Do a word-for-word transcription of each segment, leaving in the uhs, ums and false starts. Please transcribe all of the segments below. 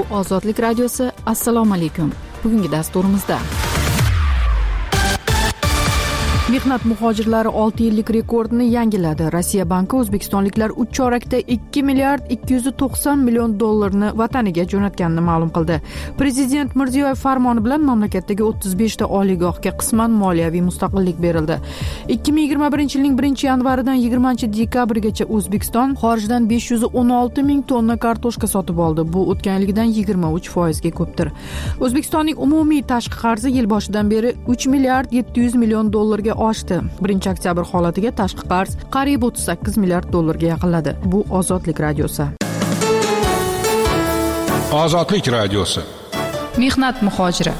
Bu Ozodlik radiosi. Assalomu alaykum. Bugungi dasturimizda mehnat muhojirlari olti yillik rekordni yangiladi. Rossiya banki o'zbekistonliklar uch chorakda ikki milliard ikki yuz to'qson million dollarni vataniga jo'natganini ma'lum qildi. Prezident Mirziyoyev farmoni bilan mamlakatdagi o'ttiz besh ta oliygohga qisman moliyaviy mustaqillik berildi. ikki ming yigirma birinchi yilning birinchi yanvaridan yigirmanchi dekabrgacha O'zbekiston xorijdan besh yuz o'n olti ming tonna kartoshka sotib oldi. Bu o'tgan yilgidan yigirma uch foizga ko'pdir. O'zbekistonning umumiy tashqi qarzi yil boshidan beri uch milliard yetti yuz million dollarga oshdi. birinchi oktyabr holatiga tashqi qarz qariyb o'ttiz sakkiz milliard dollarga yaqinladi. Bu Ozodlik radiosi. Ozodlik radiosi. Mehnat muhojiri.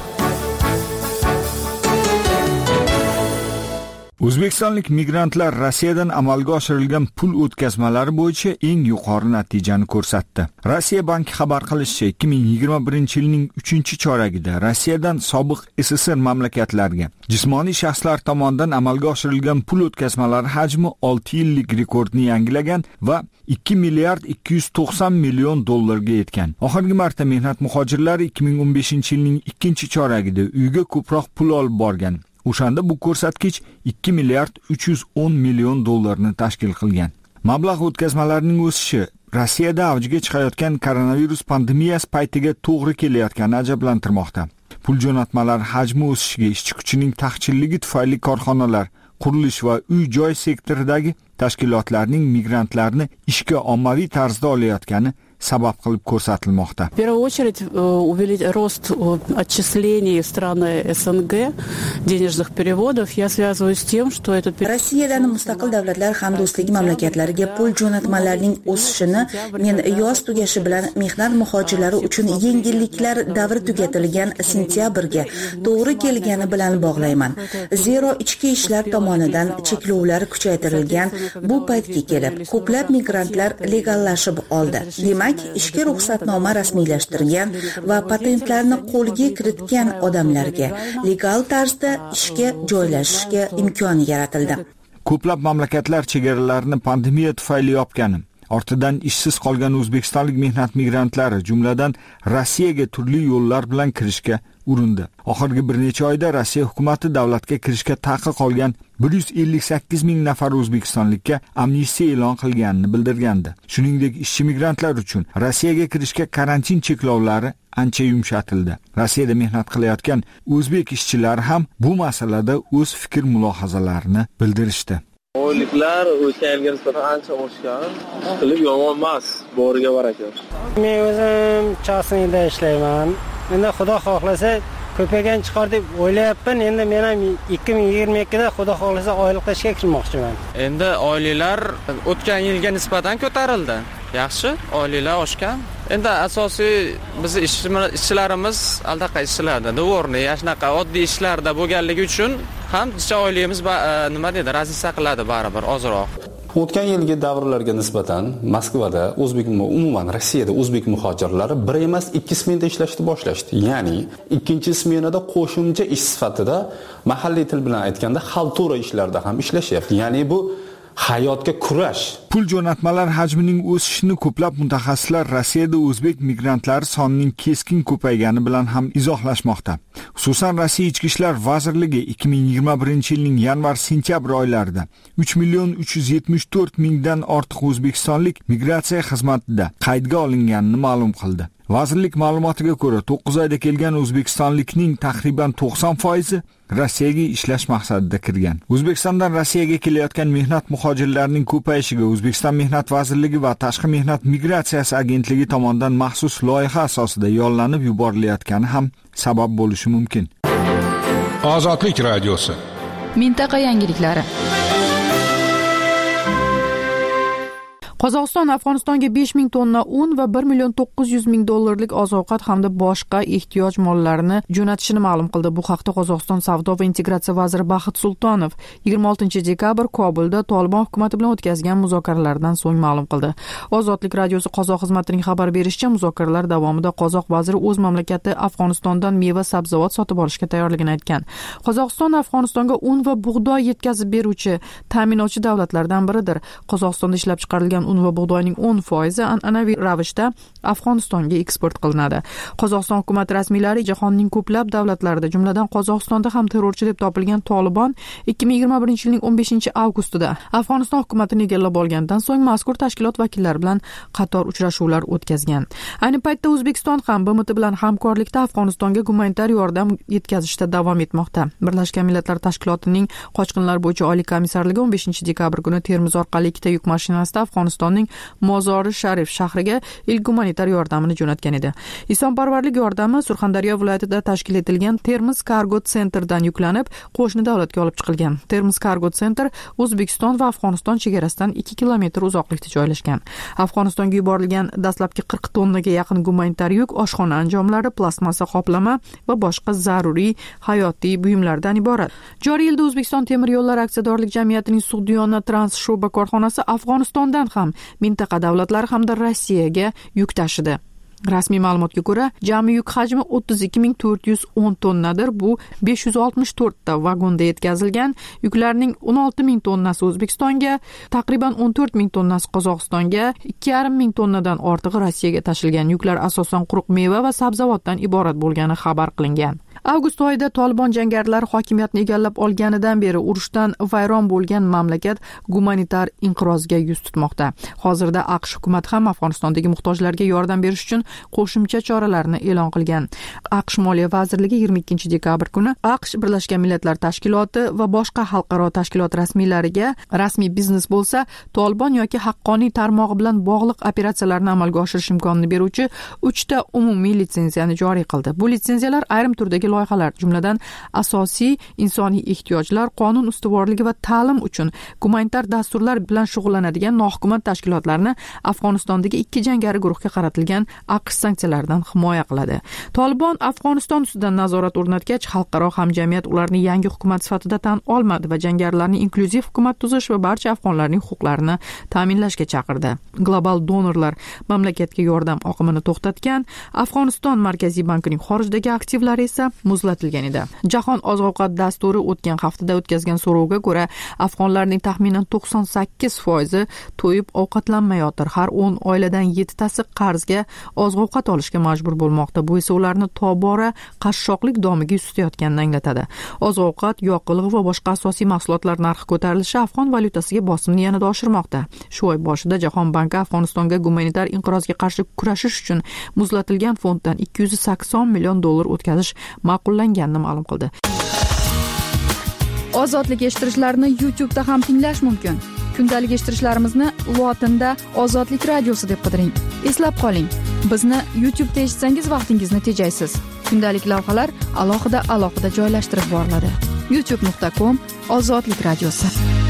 O'zbekistonlik migrantlar Rossiyadan amalga oshirilgan pul o'tkazmalari bo'yicha eng yuqori natijani ko'rsatdi. Rossiya banki xabar qilishicha, ikki ming yigirma birinchi yilning uchinchi choragida Rossiyadan sobiq S S R mamlakatlarga jismoniy shaxslar tomonidan amalga oshirilgan pul o'tkazmalari hajmi olti yillik rekordni yangilagan va ikki milliard ikki yuz to'qson million dollarga yetgan. Oxirgi marta mehnat muhojirlari ikki ming o'n beshinchi yilning ikkinchi choragida uyga ko'proq pul olib borgan. O'shanda bu ko'rsatkich ikki milliard uch yuz o'n million dollarni tashkil qilgan. Mablag' o'tkazmalarining o'sishi Rossiyada avjiga chiqayotgan koronavirus pandemiyasi paytiga to'g'ri kelayotgani ajablantirmoqda. Pul jo'natmalari hajmi o'sishiga ishchi kuchining taqchilligi tufayli korxonalar, qurilish va uy-joy sektoridagi tashkilotlarning migrantlarni ishga ommaviy tarzda olayotgani sabab qilib ko'rsatilmoqda. В первую очередь увеличить рост отчислений в страны СНГ, денежных переводов я связываю с тем, что этот Rossiyadan mustaqil davlatlar hamdo'stligi mamlakatlariga pul jo'natmalarining o'sishini men yoz tugashi bilan mehnat muhojirlari uchun yengilliklar davri tugatilgan sentyabrga to'g'ri kelgani bilan bog'layman. Zero ichki ishlar tomonidan cheklovlar kuchaytirilgan bu paytga kelib, ko'plab migrantlar legallashib oldi. Demak, ishga ruxsatnoma rasmiylashtirgan va patentlarni qo'lga kiritgan odamlarga legal tarzda ishga joylashishga imkon yaratildi. Ko'plab mamlakatlar chegaralarini pandemiya tufayli yopgani, ortidan ishsiz qolgan o'zbekistonlik mehnat migrantlari, jumladan Rossiyaga turli yo'llar bilan kirishga urindi. Oxirgi bir necha oyda Rossiya hukumatı davlatga kirishga taqiq qolgan bir yuz ellik sakkiz ming nafar o'zbekistonlikka amnistiya e'lon qilganini bildirgandi. Shuningdek, ishchi migrantlar uchun Rossiyaga kirishga karantin cheklovlari ancha yumshatildi. Rossiyada mehnat qilayotgan o'zbek ishchilari ham bu masalada o'z fikr-mulohazalarini bildirishdi. Oyliklar o'tgan yilga nisbatan ancha oshgan. Qilib yomon emas, boriga baraka. Men o'zim chasnida ishlayman. Endi Xudo xohlasa ko'paygan chiqar deb o'ylayapman. Endi men ham ikki ming yigirma ikkida Xudo xohlasa oylikda ishga kirmoqchiman. Endi oyliklar o'tgan yilga nisbatan ko'tarildi. Yaxshi, oyliklar oshgan. Endi asosiy biz ishchilarimiz aldaqa ishlarda, do'g'ri, yashnaqa oddiy ishlarda bo'lganligi uchun ham oyligimiz nima deydi, razisa qiladi baribir ozroq. O'tgan yilgi davrlarga nisbatan Moskvada o'zbek umuman Rossiyada o'zbek muhojirlari bir emas ikki smenada ishlashni boshlashdi. Ya'ni ikkinchi smenada qo'shimcha ish sifatida mahalliy til bilan aytganda xaltura ishlarda ham ishlashyapti. Ya'ni bu hayotga kurash. Pul jo'natmalar hajmining o'sishini ko'plab mutaxassislar Rossiyada o'zbek migrantlari sonining keskin ko'paygani bilan ham izohlashmoqda. Xususan, Rossiya Ichki ishlar vazirligi ikki ming yigirma birinchi yilning yanvar-sentyabr oylarida uch million uch yuz yetmish to'rt mingdan ortiq o'zbekistonlik migratsiya xizmatida qaydga olinganini ma'lum qildi. Vazirlik ma'lumotiga ko'ra, to'qqiz oyda kelgan o'zbekistonlikning taxriban to'qson foizi Rossiyaga ishlash maqsadida kirgan. O'zbekistondan Rossiyaga kelayotgan mehnat muhojirlarining ko'payishiga O'zbekiston Mehnat vazirligi va Tashqi mehnat migratsiyasi agentligi tomonidan maxsus loyiha asosida yo'llanib yuborilayotgani ham sabab bo'lishi mumkin. Ozodlik radiosi. Mintaqa yangiliklari. Qozog'iston Afg'onistonga besh ming tonna un va bir million to'qqiz yuz ming dollarlik oziq-ovqat hamda boshqa ehtiyoj mollarini jo'natishini ma'lum qildi. Bu haqda Qozog'iston savdo va integratsiya vaziri Baxit Sultonov yigirma oltinchi dekabr Kobulda Tolibon hukumati bilan o'tkazgan muzokaralardan so'ng ma'lum qildi. Ozodlik radiosi qozoq xizmatining xabar berishicha, muzokaralar davomida qozoq vaziri o'z mamlakati Afg'onistondan meva-sabzavot sotib olishga tayyorligini aytgan. Qozog'iston Afg'onistonga un va bug'doy yetkazib beruvchi, ta'minlovchi davlatlardan biridir. Qozog'istonda ishlab chiqarilgan un va bug'doyning o'n foizi an'anaviy ravishda Afg'onistonga eksport qilinadi. Qozog'iston hukumati rasmiylari jahonning ko'plab davlatlarida, jumladan Qozog'istonda ham terrorchi deb topilgan Tolibon ikki ming yigirma birinchi yilning o'n beshinchi avgustida Afg'oniston hukumatini egallab olgandan so'ng mazkur tashkilot vakillari bilan qator uchrashuvlar o'tkazgan. Ayni paytda O'zbekiston ham B M T bilan hamkorlikda Afg'onistonga gumanitar yordam yetkazishda davom etmoqda. Birlashgan Millatlar Tashkilotining qochqinlar bo'yicha oliy komissarligi o'n beshinchi dekabr kuni Termiz orqali ikkita yuk mashinasida Afg'onistonning Mozori Sharif shahriga ilk gumanitar yordamini jo'natgan edi. Insonparvarlik yordami Surxondaryo viloyatida tashkil etilgan Termiz Cargo Centerdan yuklanib, qo'shni davlatga olib chiqilgan. Termiz Cargo Center O'zbekiston va Afg'oniston chegarasidan ikki kilometr uzoqlikda joylashgan. Afg'onistonga yuborilgan dastlabki qirq tonnaga yaqin gumanitar yuk oshxona anjomlari, plastmassa qoplama va boshqa zaruriy hayotiy buyumlardan iborat. Joriy yilda O'zbekiston temir yo'llari aksiyadorlik jamiyatining Sug'diyona trans sho'ba korxonasi Afg'onistondan ham mintaqa davlatlari hamda Rossiyaga yuk tashidi. Rasmiy ma'lumotga ko'ra, jami yuk hajmi o'ttiz ikki ming to'rt yuz o'n tonnadir. Bu besh yuz oltmish to'rt ta vagonda yetkazilgan. Yuklarning o'n olti ming tonnasi O'zbekistonga, taqriban o'n to'rt ming tonnasi Qozog'istonga, ikki yarim ming tonnadan ortig'i Rossiyaga tashilgan. Yuklar asosan quruq meva va sabzavotdan iborat bo'lgani xabar qilingan. Avgust oyida Tolibon jangarilari hokimiyatni egallab olganidan beri urushdan vayron bo'lgan mamlakat gumanitar inqirozga yuz tutmoqda. Hozirda AQSh hukumati ham Afg'onistondagi muhtojlarga yordam berish uchun qo'shimcha choralarni e'lon qilgan. AQSh Moliya vazirligi yigirma ikkinchi dekabr kuni AQSh Birlashgan Millatlar Tashkiloti va boshqa xalqaro tashkilot rasmiylariga rasmiy biznes bo'lsa, Tolibon yoki haqqoniy tarmog'i bilan bog'liq operatsiyalarni amalga oshirish imkonini beruvchi uchta umumiy litsenziyani joriy qildi. Bu litsenziyalar ayrim turdagi loyihalar, jumladan asosiy insoniy ehtiyojlar, qonun ustuvorligi va ta'lim uchun gumanitar dasturlar bilan shug'ullanadigan nohukumat tashkilotlarni Afg'onistondagi ikki jangari guruhga qaratilgan AQSh sanksiyalaridan himoya qiladi. Tolibon Afg'oniston ustidan nazorat o'rnatgach, xalqaro hamjamiyat ularni yangi hukumat sifatida tan olmadi va jangarilarning inklyuziv hukumat tuzish va barcha afg'onlarning huquqlarini ta'minlashga chaqirdi. Global donorlar mamlakatga yordam oqimini to'xtatgan. Afg'oniston Markaziy bankining xorijdagi aktivlari esa muzlatilgan edi. Jahon oziq-ovqat dasturi o'tgan haftada o'tkazgan so'rovga ko'ra, afg'onlarning taxminan to'qson sakkiz foizi to'yib ovqatlanmayotir. Har o'n oiladan yettitasi qarzga oziq-ovqat olishga majbur bo'lmoqda. Bu esa ularni tobora qashshoqlik domiga yuz tutayotganini anglatadi. Oziq-ovqat, yoqilg'i va boshqa asosiy mahsulotlar narxi ko'tarilishi afg'on valyutasiga bosimni yanada oshirmoqda. Shu oy boshida Jahon banki Afg'onistonga gumanitar inqirozga qarshi kurashish uchun muzlatilgan fonddan ikki yuz sakson million dollar o'tkazish ma'qullanganini ma'lum qildi. Ozodlik eshittirishlarni YouTube da ham tinglash mumkin. Kundalik eshittirishlarimizni lotinda Ozodlik radiosi deb qidiring. Eslab qoling, bizni YouTube da eshitsangiz vaqtingizni tejaysiz. Kundalik lavhalar alohida alohida joylashtirib boriladi. youtube nuqta com Ozodlik radiosi.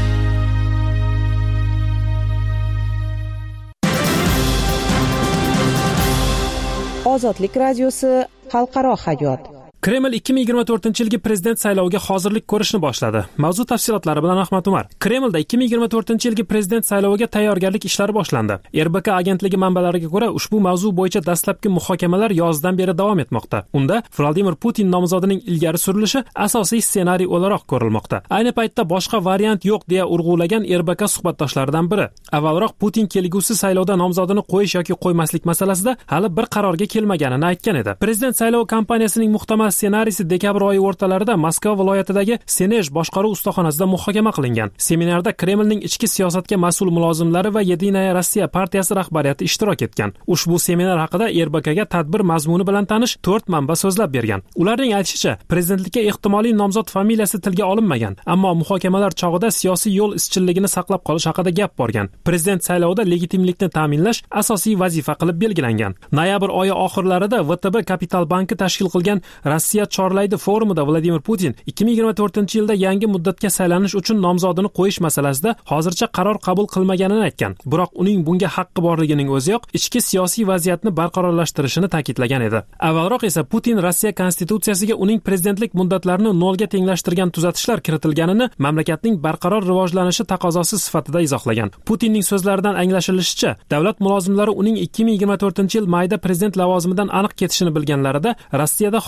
Ozodlik radiosi xalqaro hayot. Kreml ikki ming yigirma to'rtinchi yilgi prezident sayloviga hozirlik ko'rishni boshladi. Mavzu tafsilotlari bilan Ahmad Umar. Kremlda ikki ming yigirma to'rtinchi yilgi prezident sayloviga tayyorgarlik ishlari boshlandi. R B K agentligi manbalariga ko'ra, ushbu mavzu bo'yicha dastlabki muhokamalar yozdan beri davom etmoqda. Unda Vladimir Putin nomzodining ilgari surilishi asosiy ssenariy o'laroq ko'rilmoqda. Ayni paytda boshqa variant yo'q deya urg'ulagan R B K suhbatdoshlaridan biri. Avvalroq Putin kelgusi saylovda nomzodini qo'yish yoki qo'ymaslik masalasida hali bir qarorga kelmaganini aytgan edi. Prezident saylovi kampaniyasining muhtamal ssenariysi dekabr oyi o'rtalarida Moskva viloyatidagi Senej boshqaruv ustaxonasida muhokama qilingan. Seminarda Kremlning ichki siyosatga mas'ul mulozimlari va Yedinaya Rossiya partiyasi rahbariyati ishtirok etgan. Ushbu seminar haqida R B Kga tadbir mazmuni bilan tanish to'rt manba so'zlab bergan. Ularning aytishicha, prezidentlikka ehtimoliy nomzod familiyasi tilga olinmagan, ammo muhokamalar chog'ida siyosiy yo'l izchilligini saqlab qolish haqida gap borgan. Prezident saylovida legitimlikni ta'minlash asosiy vazifa qilib belgilangan. Noyabr oyi oxirlarida V T B Kapital banki tashkil qilgan Rossiya chorlaydi forumida Vladimir Putin ikki ming yigirma to'rtinchi yilda yangi muddatga saylanish uchun nomzodini qo'yish masalasida hozircha qaror qabul qilmaganini aytgan. Biroq uning bunga haqqi borligining o'ziyoq ichki siyosiy vaziyatni barqarorlashtirishini ta'kidlagan edi. Avvalroq esa Putin Rossiya konstitutsiyasiga uning prezidentlik muddatlarini nolga tenglashtirgan tuzatishlar kiritilganini mamlakatning barqaror rivojlanishi taqozosi sifatida izohlagan. Putinning so'zlaridan anglashilishicha, davlat mulozimlari uning ikki ming yigirma to'rtinchi yil mayda prezident lavozimidan aniq ketishini bilganlarida Rossiyada hokimiyat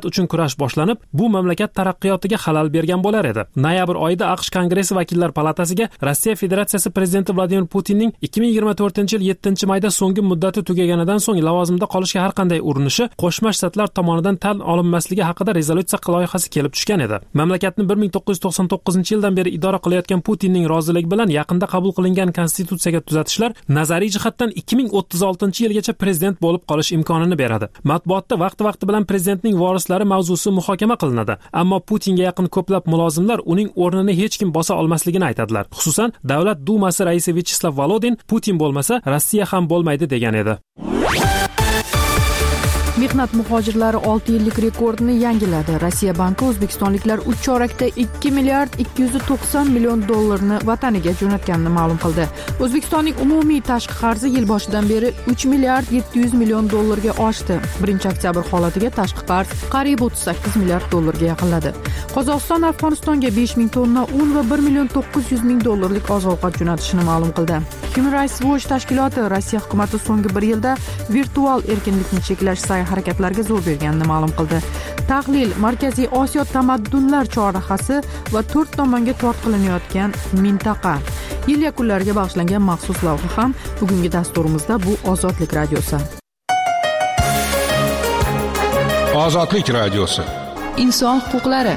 uchun kurash boshlanib, bu mamlakat taraqqiyotiga xalal bergan bo'lar edi. Noyabr oyida AQSh Kongressi vakillar palatasiga Rossiya Federatsiyasi prezidenti Vladimir Putinning ikki ming yigirma to'rtinchi yil yettinchi mayda so'nggi muddati tugaganidan so'ng lavozimda qolishga har qanday urinishi Qo'shma Shtatlar tomonidan tan olinmasligi haqida rezolyutsiya loyihasi kelib tushgan edi. Mamlakatni bir ming to'qqiz yuz to'qson to'qqizinchi yildan beri idora qilayotgan Putinning roziligi bilan yaqinda qabul qilingan konstitutsiyaga tuzatishlar nazariy jihatdan ikki ming o'ttiz oltinchi yilgacha prezident bo'lib qolish imkonini beradi. Matbuotda vaqti-vaqti bilan prezidentning vorislari mavzusi muhokama qilinadi, ammo Putinga yaqin ko'plab mulozimlar uning o'rnini hech kim bosa olmasligini aytadilar. Xususan, Davlat Dumasi raisi Vyacheslav Volodin Putin bo'lmasa, Rossiya ham bo'lmaydi degan edi. Mehnat muhojirlari olti yillik rekordini yangiladi. Rossiya banki o'zbekistonliklar uch chorakda ikki milliard ikki yuz to'qson million dollarni vataniga jo'natganini ma'lum qildi. O'zbekistonning umumiy tashqi qarzi yil boshidan beri uch milliard yetti yuz million dollarga oshdi. birinchi oktyabr holatiga tashqi qarz qariyb o'ttiz sakkiz milliard dollarga yaqinladi. Qozog'iston Afg'onistonga besh ming tonna un va bir million to'qqiz yuz ming dollarlik oziq-ovqat jo'natishini ma'lum qildi. Human Rights Watch tashkiloti Rossiya hukumati so'nggi bir yilda virtual erkinlikni cheklash harakatlarga zo'r berganini ma'lum qildi. Tahlil Markaziy Osiyo tamaddunlar chorrahasi va to'rt tomonga tortqilinayotgan mintaqa. Yil yakunlariga bag'ishlangan maxsus lavha ham bugungi dasturimizda bu Ozodlik radiosi. Ozodlik radiosi. Inson huquqlari.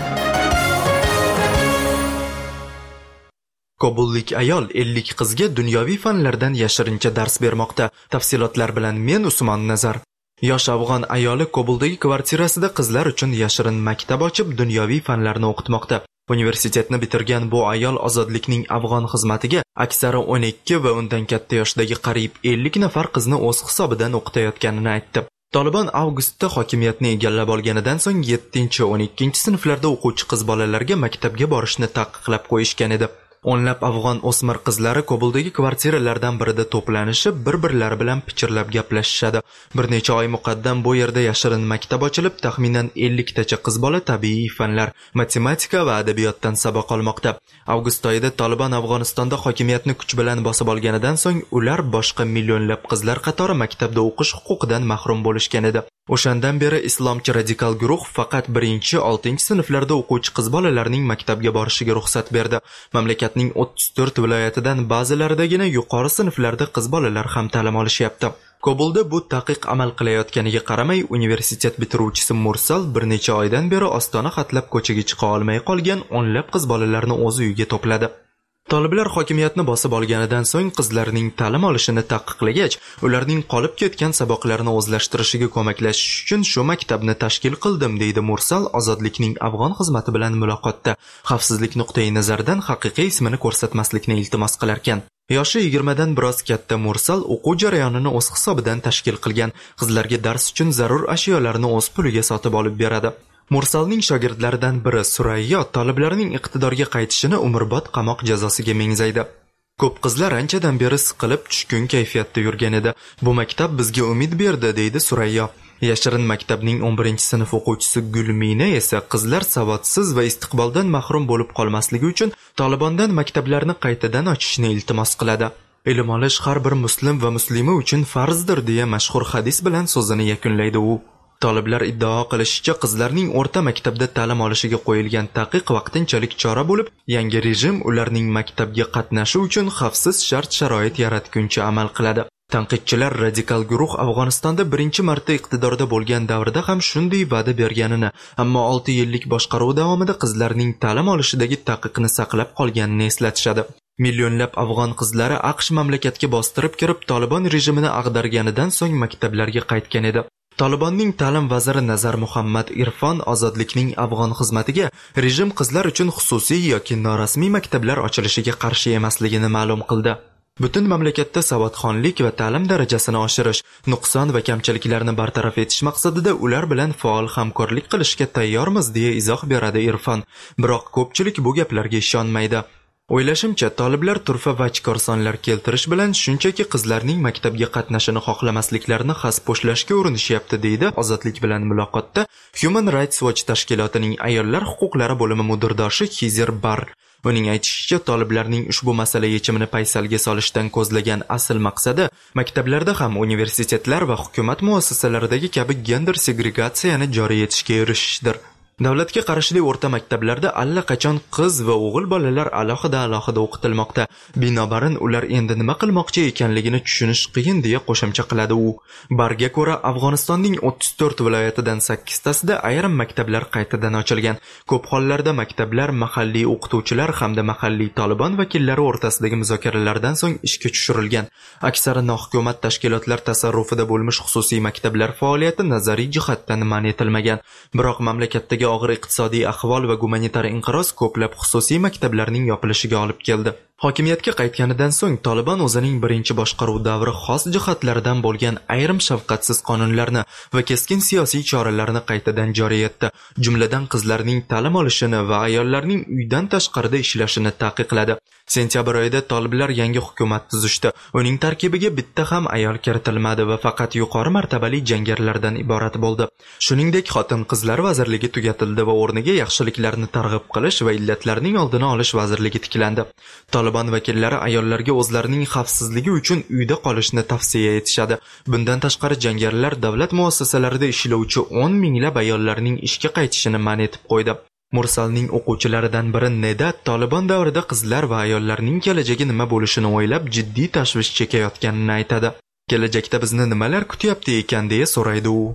Kobullik ayol ellik qizga dunyoviy fanlardan yashirincha dars bermoqda. Tafsilotlar bilan men Usmon Nazar. Yosh afg'on ayoli Kobuldagi kvartirasida qizlar uchun yashirin maktab ochib, dunyoviy fanlarni o'qitmoqda. Universitetni bitirgan bu ayol ozodlikning afg'on xizmatiga aksari o'n ikki va undan katta yoshdagi qariyb ellik nafar qizni o'z hisobidan o'qitayotganini aytdi. Taliban avgustda hokimiyatni egallab olganidan so'ng yettinchi o'n ikkinchi sinflarda o'quvchi qiz bolalarga maktabga borishni taqiqlab qo'yishgan edi. O'nlab afg'on o'smir qizlari Kobuldagi kvartiralardan birida to'planishib, bir-birlari bilan pichirlab gaplashishadi. Bir necha oy muqaddam bu yerda yashirin maktab ochilib, taxminan ellik tacha qiz bola tabiiy fanlar, matematika va adabiyotdan saboq olmoqda. Avgust oyida Taliban Afg'onistonda hokimiyatni kuch bilan bosib olganidan so'ng ular boshqa millionlab qizlar qatori maktabda o'qish huquqidan mahrum bo'lishgan edi. O'shandan beri islomchi radikal guruh faqat birinchi oltinchi sinflarda o'quvchi qiz bolalarning maktabga borishiga ruxsat berdi. Mamlakatning o'ttiz to'rt viloyatidan ba'zilaridagina yuqori sinflarda qiz bolalar ham ta'lim olishyapti. Kobulda bu taqiq amal qilayotganiga qaramay, universitet bitiruvchisi Mursal bir necha oydan beri ostona xatlab ko'chaga chiqa olmay qolgan o'nlab qiz bolalarni o'z uyiga to'pladi. Toliblar hokimiyatni bosib olganidan so'ng qizlarning ta'lim olishini taqiqlagach, ularning qolib ketgan saboqlarini o'zlashtirishiga ko'maklashish uchun shu maktabni tashkil qildim, deydi Mursal ozodlikning afg'on xizmati bilan muloqotda. Xavfsizlik nuqtai nazaridan haqiqiy ismini ko'rsatmaslikni iltimos qilar ekan. Yoshi yigirma dan biroz katta Mursal o'quv jarayonini o'z hisobidan tashkil qilgan. Qizlarga dars uchun zarur ashyolarni o'z puliga sotib olib beradi. Mursalning shogirdlaridan biri Surayyo toliblarning iqtidorga qaytishini umrbod qamoq jazosiga mengzaydi. Ko'p qizlar anchadan beri siqilib tushkun kayfiyatda yurgan edi. Bu maktab bizga umid berdi, deydi Surayyo. Yashirin maktabning o'n birinchi sinf o'quvchisi Gulmina esa qizlar savodsiz va istiqboldan mahrum bo'lib qolmasligi uchun Talibandan maktablarni qaytadan ochishni iltimos qiladi. Ilm olish har bir muslim va muslima uchun farzdir, deya mashhur hadis bilan so'zini yakunlaydi u. Toliblar iddao qilishicha, qizlarning o'rta maktabda ta'lim olishiga qo'yilgan taqiq vaqtinchalik chora bo'lib, yangi rejim ularning maktabga qatnashi uchun xavfsiz shart-sharoit yaratguncha amal qiladi. Tanqidchilar radikal guruh Afg'onistonda birinchi marta iqtidorda bo'lgan davrda ham shunday va'da berganini, ammo olti yillik boshqaruv davomida qizlarning ta'lim olishidagi taqiqni saqlab qolganini eslatishadi. Millionlab afg'on qizlari AQSh mamlakatga bostirib kirib, Taliban rejimini ag'darganidan so'ng maktablarga qaytgan edi. Talibanning ta'lim vaziri Nazar Muhammad Irfon ozodlikning afg'on xizmatiga rejim qizlar uchun xususiy yoki norasmiy maktablar ochilishiga qarshi emasligini ma'lum qildi. Butun mamlakatda savodxonlik va ta'lim darajasini oshirish, nuqson va kamchiliklarni bartaraf etish maqsadida ular bilan faol hamkorlik qilishga tayyormiz, deya izoh beradi Irfon. Biroq ko'pchilik bu gaplarga ishonmaydi. O'ylashimcha, talablar turfa vaj korsonlar keltirish bilan shunchaki qizlarning maktabga qatnashini xohlamasliklarini xaspo'shlashga urinishyapti, deydi Ozodlik bilan muloqotda Human Rights Watch tashkilotining ayollar huquqlari bo'limi mudirdoshi Kizer Bar. Uning aytishicha, talablarning ushbu masala yechimini paysalga solishdan ko'zlagan asl maqsadi maktablarda ham universitetlar va hukumat muassasalaridagi kabi gender segregatsiyani joriy etishga erishishdir. Davlatga qarashli o'rta maktablarda allaqachon qiz va o'g'il bolalar alohida-alohida o'qitilmoqda. Binobarin ular endi nima qilmoqchi ekanligini tushunish qiyin, deya qo'shimcha qiladi u. Barga ko'ra, Afg'onistonning o'ttiz to'rt viloyatidan sakkiztasida ayrim maktablar qaytadan ochilgan. Ko'p hollarda maktablar mahalliy o'qituvchilar hamda mahalliy Taliban vakillari o'rtasidagi muzokaralardan so'ng ishga tushirilgan. Aksari nohukumat tashkilotlar tasarrufida bo'lmish xususiy maktablar faoliyati nazariy jihatdan man etilmagan. Biroq mamlakatdagi og'ir iqtisodiy ahvol va gumanitar inqiroz ko'plab xususiy maktablarning yopilishiga olib keldi. Hokimiyatga qaytganidan so'ng Taliban o'zining birinchi boshqaruv davri xos jihatlaridan bo'lgan ayrim shafqatsiz qonunlarni va keskin siyosiy choralarni qaytadan joriy etdi. Jumladan qizlarning ta'lim olishini va ayollarning uydan tashqarida ishlashini taqiqladi. Sentyabr oyida talablar yangi hukumat tuzishdi. Uning tarkibiga bitta ham ayol kiritilmadi va faqat yuqori martabali jangarilardan iborat bo'ldi. Shuningdek, xotin-qizlar vazirligi tugatildi va o'rniga yaxshiliklarni targ'ib qilish va illatlarning oldini olish vazirligi tiklandi. Taliban vakillari ayollarga o'zlarining xavfsizligi uchun uyda qolishni tavsiya etishadi. Bundan tashqari, jangarilar davlat muassasalarida ishlovchi o'n minglab ayollarning ishga qaytishini man etib qo'ydi. Mursalning o'quvchilaridan biri Neda Taliban davrida qizlar va ayollarning kelajagi nima bo'lishini o'ylab jiddiy tashvish chekayotganini aytadi. Kelajakda bizni nimalar kutyapti ekan deya so'raydi u.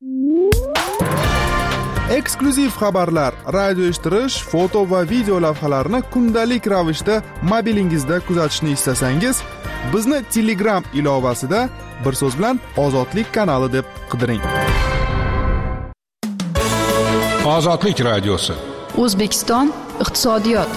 Eksklyuziv xabarlar, radio eshittirish, foto va video lavhalarni kundalik ravishda mobilingizda kuzatishni istasangiz, bizni Telegram ilovasida bir so'z bilan Ozodlik kanali deb qidiring. Ozodlik radiosi. O'zbekiston iqtisodiyot.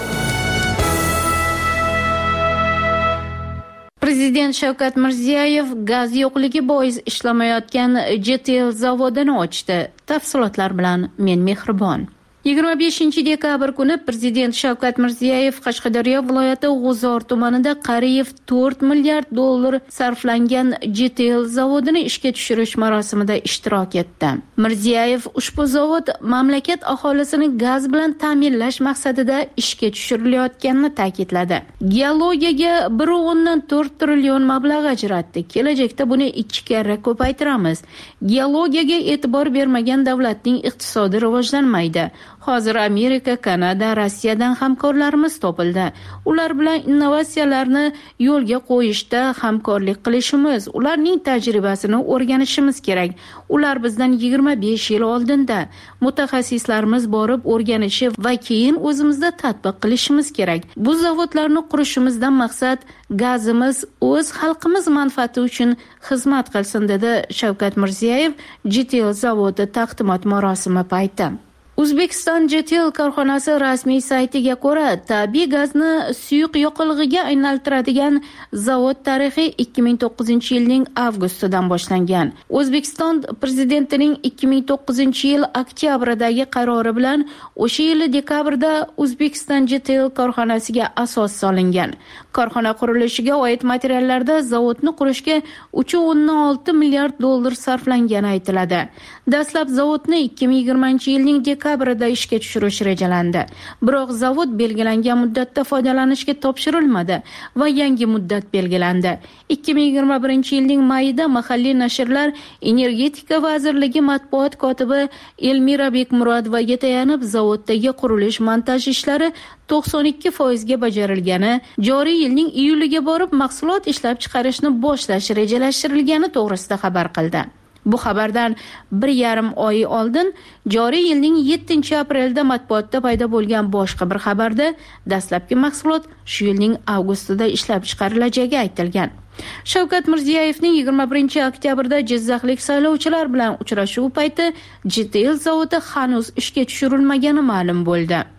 Prezident Shavkat Mirziyoyev gaz yo'qligi bois ishlamayotgan J T L zavodini ochdi. Tafsilotlar bilan men Mehribon. yigirma beshinchi dekabr kuni Prezident Shavkat Mirziyoyev Qashqadaryo viloyati G'uzor tumanida qariyb to'rt milliard dollar sarflangan J T L zavodini ishga tushirish marosimida ishtirok etdi. Mirziyoyev ushbu zavod mamlakat aholisini gaz bilan ta'minlash maqsadida ishga tushirilayotganini ta'kidladi. Geologiyaga bir o'ndan to'rt trillion mablag' ajratdi. Kelajakda buni ikki karra ko'paytiramiz. Geologiyaga e'tibor bermagan davlatning iqtisodi rivojlanmaydi. Hozir Amerika, Kanada, Rossiyadan hamkorlarimiz topildi. Ular bilan innovatsiyalarni yo'lga qo'yishda hamkorlik qilishimiz, ularning tajribasini o'rganishimiz kerak. Ular bizdan yigirma besh yil oldinda. Mutaxassislarimiz borib o'rganishi va keyin o'zimizda tatbiq qilishimiz kerak. Bu zavodlarni qurishimizdan maqsad gazimiz o'z xalqimiz manfaati uchun xizmat qilsin, dedi Shavkat Mirziyoyev J T L zavodi taqdimot marosimi payti. O'zbekiston J T L korxonasi rasmiy saytiga ko'ra, tabiiy gazni suyuq yoqilg'iga aylantiradigan zavod tarixi ikki ming to'qqizinchi yilning avgustidan boshlangan. O'zbekiston prezidentining ikki ming to'qqizinchi yil oktyabrdagi qarori bilan o'sha yil dekabrda O'zbekiston J T L korxonasiga asos solingan. Korxona qurilishiga oid materiallarda zavodni qurishga uch o'ndan olti milliard dollar sarflangani aytiladi. Dastlab zavodni ikki ming yigirmanchi yilning dekabrida ishga tushirish rejalandi. Biroq zavod belgilangan muddatda foydalanishga topshirilmadi va yangi muddat belgilandi. ikki ming yigirma birinchi yilning mayida mahalliy nashrlar Energetika vazirligi matbuot kotibi Elmira Bekmurodovaga tayanib, zavoddagi qurilish montaj ishlari to'qson ikki foiz ga bajarilgani, joriy yilning iyuliga borib mahsulot ishlab chiqarishni boshlash rejalashtirilgani to'g'risida xabar qildi. Bu xabardan bir yarim oy oldin joriy yilning yettinchi aprelda matbuotda paydo bo'lgan boshqa bir xabarda dastlabki mahsulot shu yilning avgustida ishlab chiqarilajagi aytilgan. Shavkat Mirziyoyevning yigirma birinchi oktyabrda Jizzaxlik saylovchilar bilan uchrashuv payti J T L zavodi hanuz ishga tushirilmagani ma'lum bo'ldi.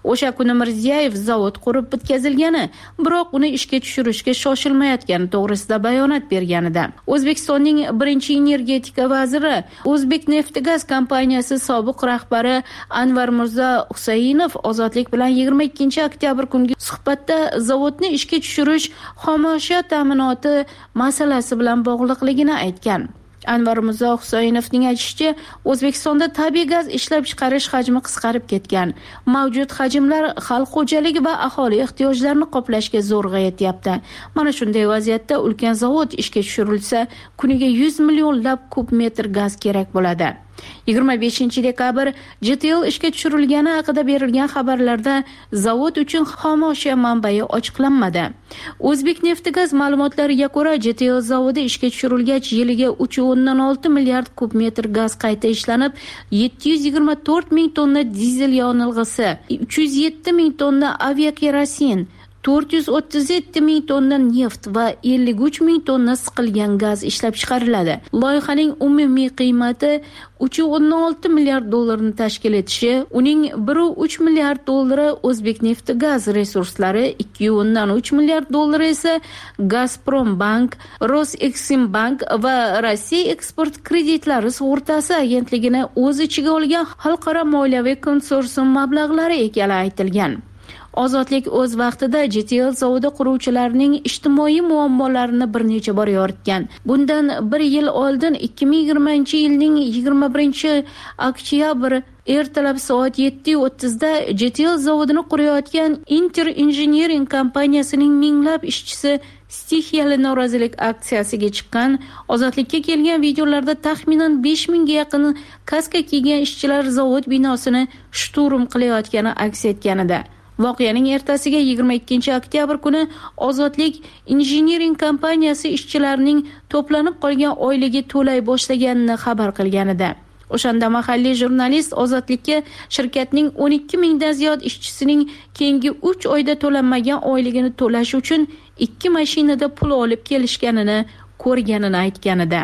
O'sha kuni Mirziyoyev zavod qurib bitkazilgani, biroq uni ishga tushirishga shoshilmayotgani to'g'risida bayonot berganida. O'zbekistonning birinchi energetika vaziri, O'zbekneftgaz kompaniyasi sobiq rahbari Anvar Mirzo Husaynov Ozodlik bilan yigirma ikkinchi oktyabr kungi suhbatda zavodni ishga tushirish xomashyo ta'minoti masalasi bilan bog'liqligini aytgan. Anvar Mirzo Husaynovning aytishicha, O'zbekistonda tabiiy gaz ishlab chiqarish hajmi qisqarib ketgan. Mavjud hajmlar xalq xo'jaligi va aholi ehtiyojlarini qoplashga zo'rg'a yetyapti. Mana shunday vaziyatda ulkan zavod ishga tushirilsa, kuniga yuz millionlab kub metr gaz kerak bo'ladi. yigirma beshinchi dekabr J T L ishga tushirilgani haqida berilgan xabarlarda zavod uchun xomashyo manbai ochiqlanmadi. O'zbekneftgaz ma'lumotlariga ko'ra, J T L zavodi ishga tushirilgach, yiliga uch nuqta olti milliard kub metr gaz qayta ishlanib, yetti yuz yigirma to'rt ming tonna dizel yonilg'isi, uch yuz yetti ming tonna aviakerosin, to'rt yuz o'ttiz yetti ming tonna neft va ellik uch ming tonna siqilgan gaz ishlab chiqariladi. Loyihaning umumiy qiymati uch nuqta olti milliard dollarni tashkil etishi, uning bir nuqta uch milliard dollari O'zbekneftgaz resurslari, ikki nuqta uch milliard dollari esa Gazprom Bank, Roseximbank va Rossiya eksport kreditlari sug'urtasi agentligini o'z ichiga olgan xalqaro moliyaviy konsorsium mablag'lari ekani aytilgan. Ozodlik o'z vaqtida J T L zavodi quruvchilarining ijtimoiy muammolarini bir necha bor yoritgan. Bundan bir yil oldin ikki ming yigirmanchi yilning yigirma birinchi oktyabr ertalab soat yetti o'ttizda J T L zavodini qurayotgan Inter Engineering kompaniyasining minglab ishchisi stixiyali norozilik aksiyasiga chiqqan. Ozodlikka kelgan videolarda taxminan besh mingga yaqin kaska kiygan ishchilar zavod binosini shturm qilayotgani aks etganida. Voqeaning ertasiga yigirma ikkinchi oktyabr kuni Ozodlik Engineering kompaniyasi ishchilarining to'planib qolgan oyligi to'lay boshlaganini xabar qilgan edi. O'shanda mahalliy jurnalist Ozodlikka shirkatning o'n ikki mingdan ziyod ishchisining keyingi uch oyda to'lanmagan oyligini to'lash uchun ikki mashinada pul olib kelishganini ko'rganini aytgan edi.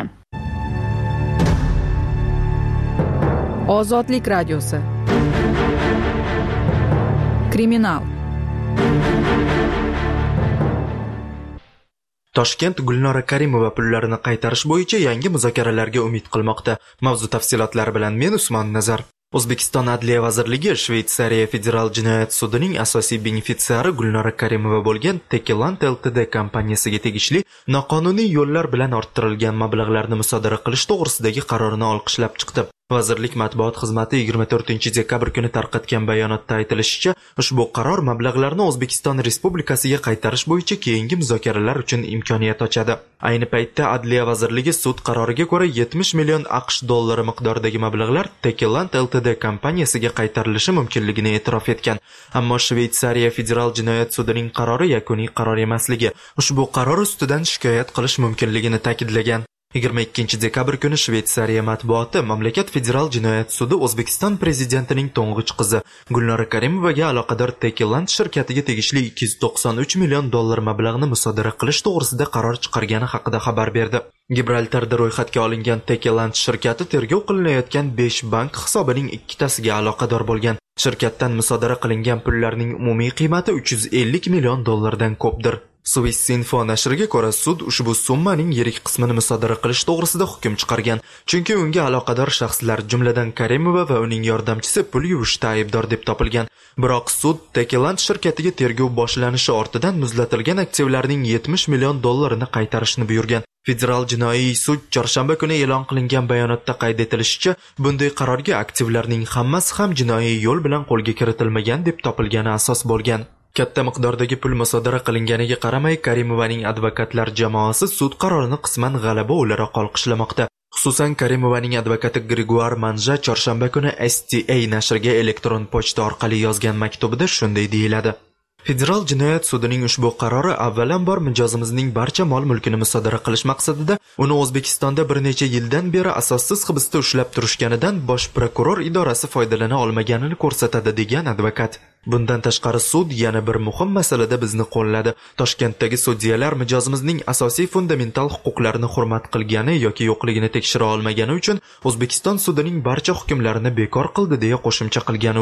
Ozodlik radiosi. Kriminal. Toshkent Gulnora Karimova pullarini qaytarish bo'yicha yangi muzokaralarga umid qilmoqda. Mavzu tafsilotlari bilan men Usmon Nazar. O'zbekiston Adliya vazirligi Shveysariya federal jinoyat sudining asosiy benefitsiari Gulnora Karimova bo'lgan Tekiland L T D kompaniyasiga tegishli noqonuniy yo'llar bilan orttirilgan mablag'larni musodara qilish to'g'risidagi qarorini olqishlab chiqdi. Vazirlik matbuot xizmati yigirma to'rtinchi dekabr kuni tarqatgan bayonotda aytilishicha, ushbu qaror mablag'larni O'zbekiston Respublikasiga qaytarish bo'yicha keyingi muzokaralar uchun imkoniyat ochadi. Ayni paytda Adliya vazirligi sud qaroriga ko'ra yetmish million AQSh dollari miqdoridagi mablag'lar Tekiland L T D kompaniyasiga qaytarilishi mumkinligini e'tirof etgan. Ammo Shveysariya federal jinoyat sudining qarori yakuniy qaror emasligi, ushbu qaror ustidan shikoyat qilish mumkinligini ta'kidlagan. yigirma ikkinchi dekabr kuni Shveysariya matbuoti mamlakat federal jinoyat sudi O'zbekiston prezidentining to'ng'ich qizi Gulnora Karimovaga aloqador Tekiland shirkatiga tegishli ikki yuz to'qson uch million dollar mablag'ni musodara qilish to'g'risida qaror chiqargani haqida xabar berdi. Gibraltarda ro'yxatga olingan Tekiland shirkati tergov qilinayotgan besh bank hisobining ikkitasiga aloqador bo'lgan. Shirkatdan musodara qilingan pullarning umumiy qiymati uch yuz ellik million dollardan ko'pdir. Swissinfo nashriga ko'ra, sud ushbu summaning yirik qismini musodara qilish to'g'risida hukm chiqargan, chunki unga aloqador shaxslar, jumladan Karimova va uning yordamchisi pul yuvishda aybdor deb topilgan. Biroq sud Tekiland shirkatiga tergov boshlanishi ortidan muzlatilgan aktivlarning yetmish million dollarini qaytarishni buyurgan. Federal jinoiy sud chorshanba kuni e'lon qilingan bayonotda qayd etilishicha, bunday qarorga aktivlarning hammasi ham jinoiy yo'l bilan qo'lga kiritilmagan deb topilgani asos bo'lgan. Katta miqdordagi pul musodara qilinganiga qaramay, Karimovaning advokatlar jamoasi sud qarorini qisman g'alaba o'laroq olqishlamoqda. Xususan, Karimovaning advokati Gregoar Manja chorshanba kuni S T A nashriga elektron pochta orqali yozgan maktubida shunday deyiladi: Federal jinoyat sudining ushbu qarori avvalambor mijozimizning barcha mol-mulkini musodara qilish maqsadida uni O'zbekistonda bir necha yildan beri asossiz hibsda ushlab turishganidan bosh prokuror idorasi foydalana olmaganini ko'rsatadi, degan advokat. Bundan tashqari sud yana bir muhim masalada bizni qo'lladi. Toshkentdagi sudyalar mijozimizning asosiy fundamental huquqlarini hurmat qilgani yoki yo'qligini tekshira olmagani uchun O'zbekiston sudining barcha hukmlarini bekor qildi, deya qo'shimcha qilgan u.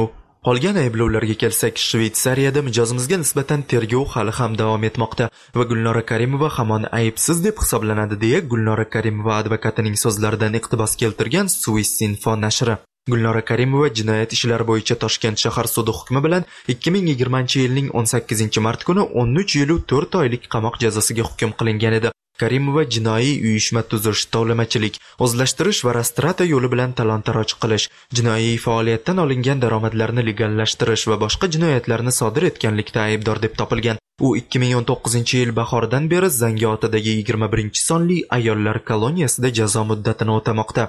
Qolgan ayblovlarga kelsak, Shveysariyada mijozimizga nisbatan tergov hali ham davom etmoqda va Gulnora Karimova hamon aybsiz deb hisoblanadi deya Gulnora Karimova advokatining so'zlaridan iqtibos keltirgan Swissinfo nashri. Gulnora Karimova jinoyat ishlari bo'yicha Toshkent shahar sudi hukmi bilan ikki ming yigirmanchi yilning o'n sakkizinchi mart kuni o'n uch yil to'rt oylik qamoq jazosiga hukm qilingan edi. Karimova jinoiy uyushma tuzish, tovlamachilik, o'zlashtirish va rastrata yo'li bilan talon-taroj qilish, jinoiy faoliyatdan olingan daromadlarni legallashtirish va boshqa jinoyatlarni sodir etganlikda aybdor deb topilgan. U ikki ming o'n to'qqizinchi yil bahoridan beri Zangiotadagi yigirma birinchi sonli ayollar koloniyasida jazo muddatini o'tamoqda.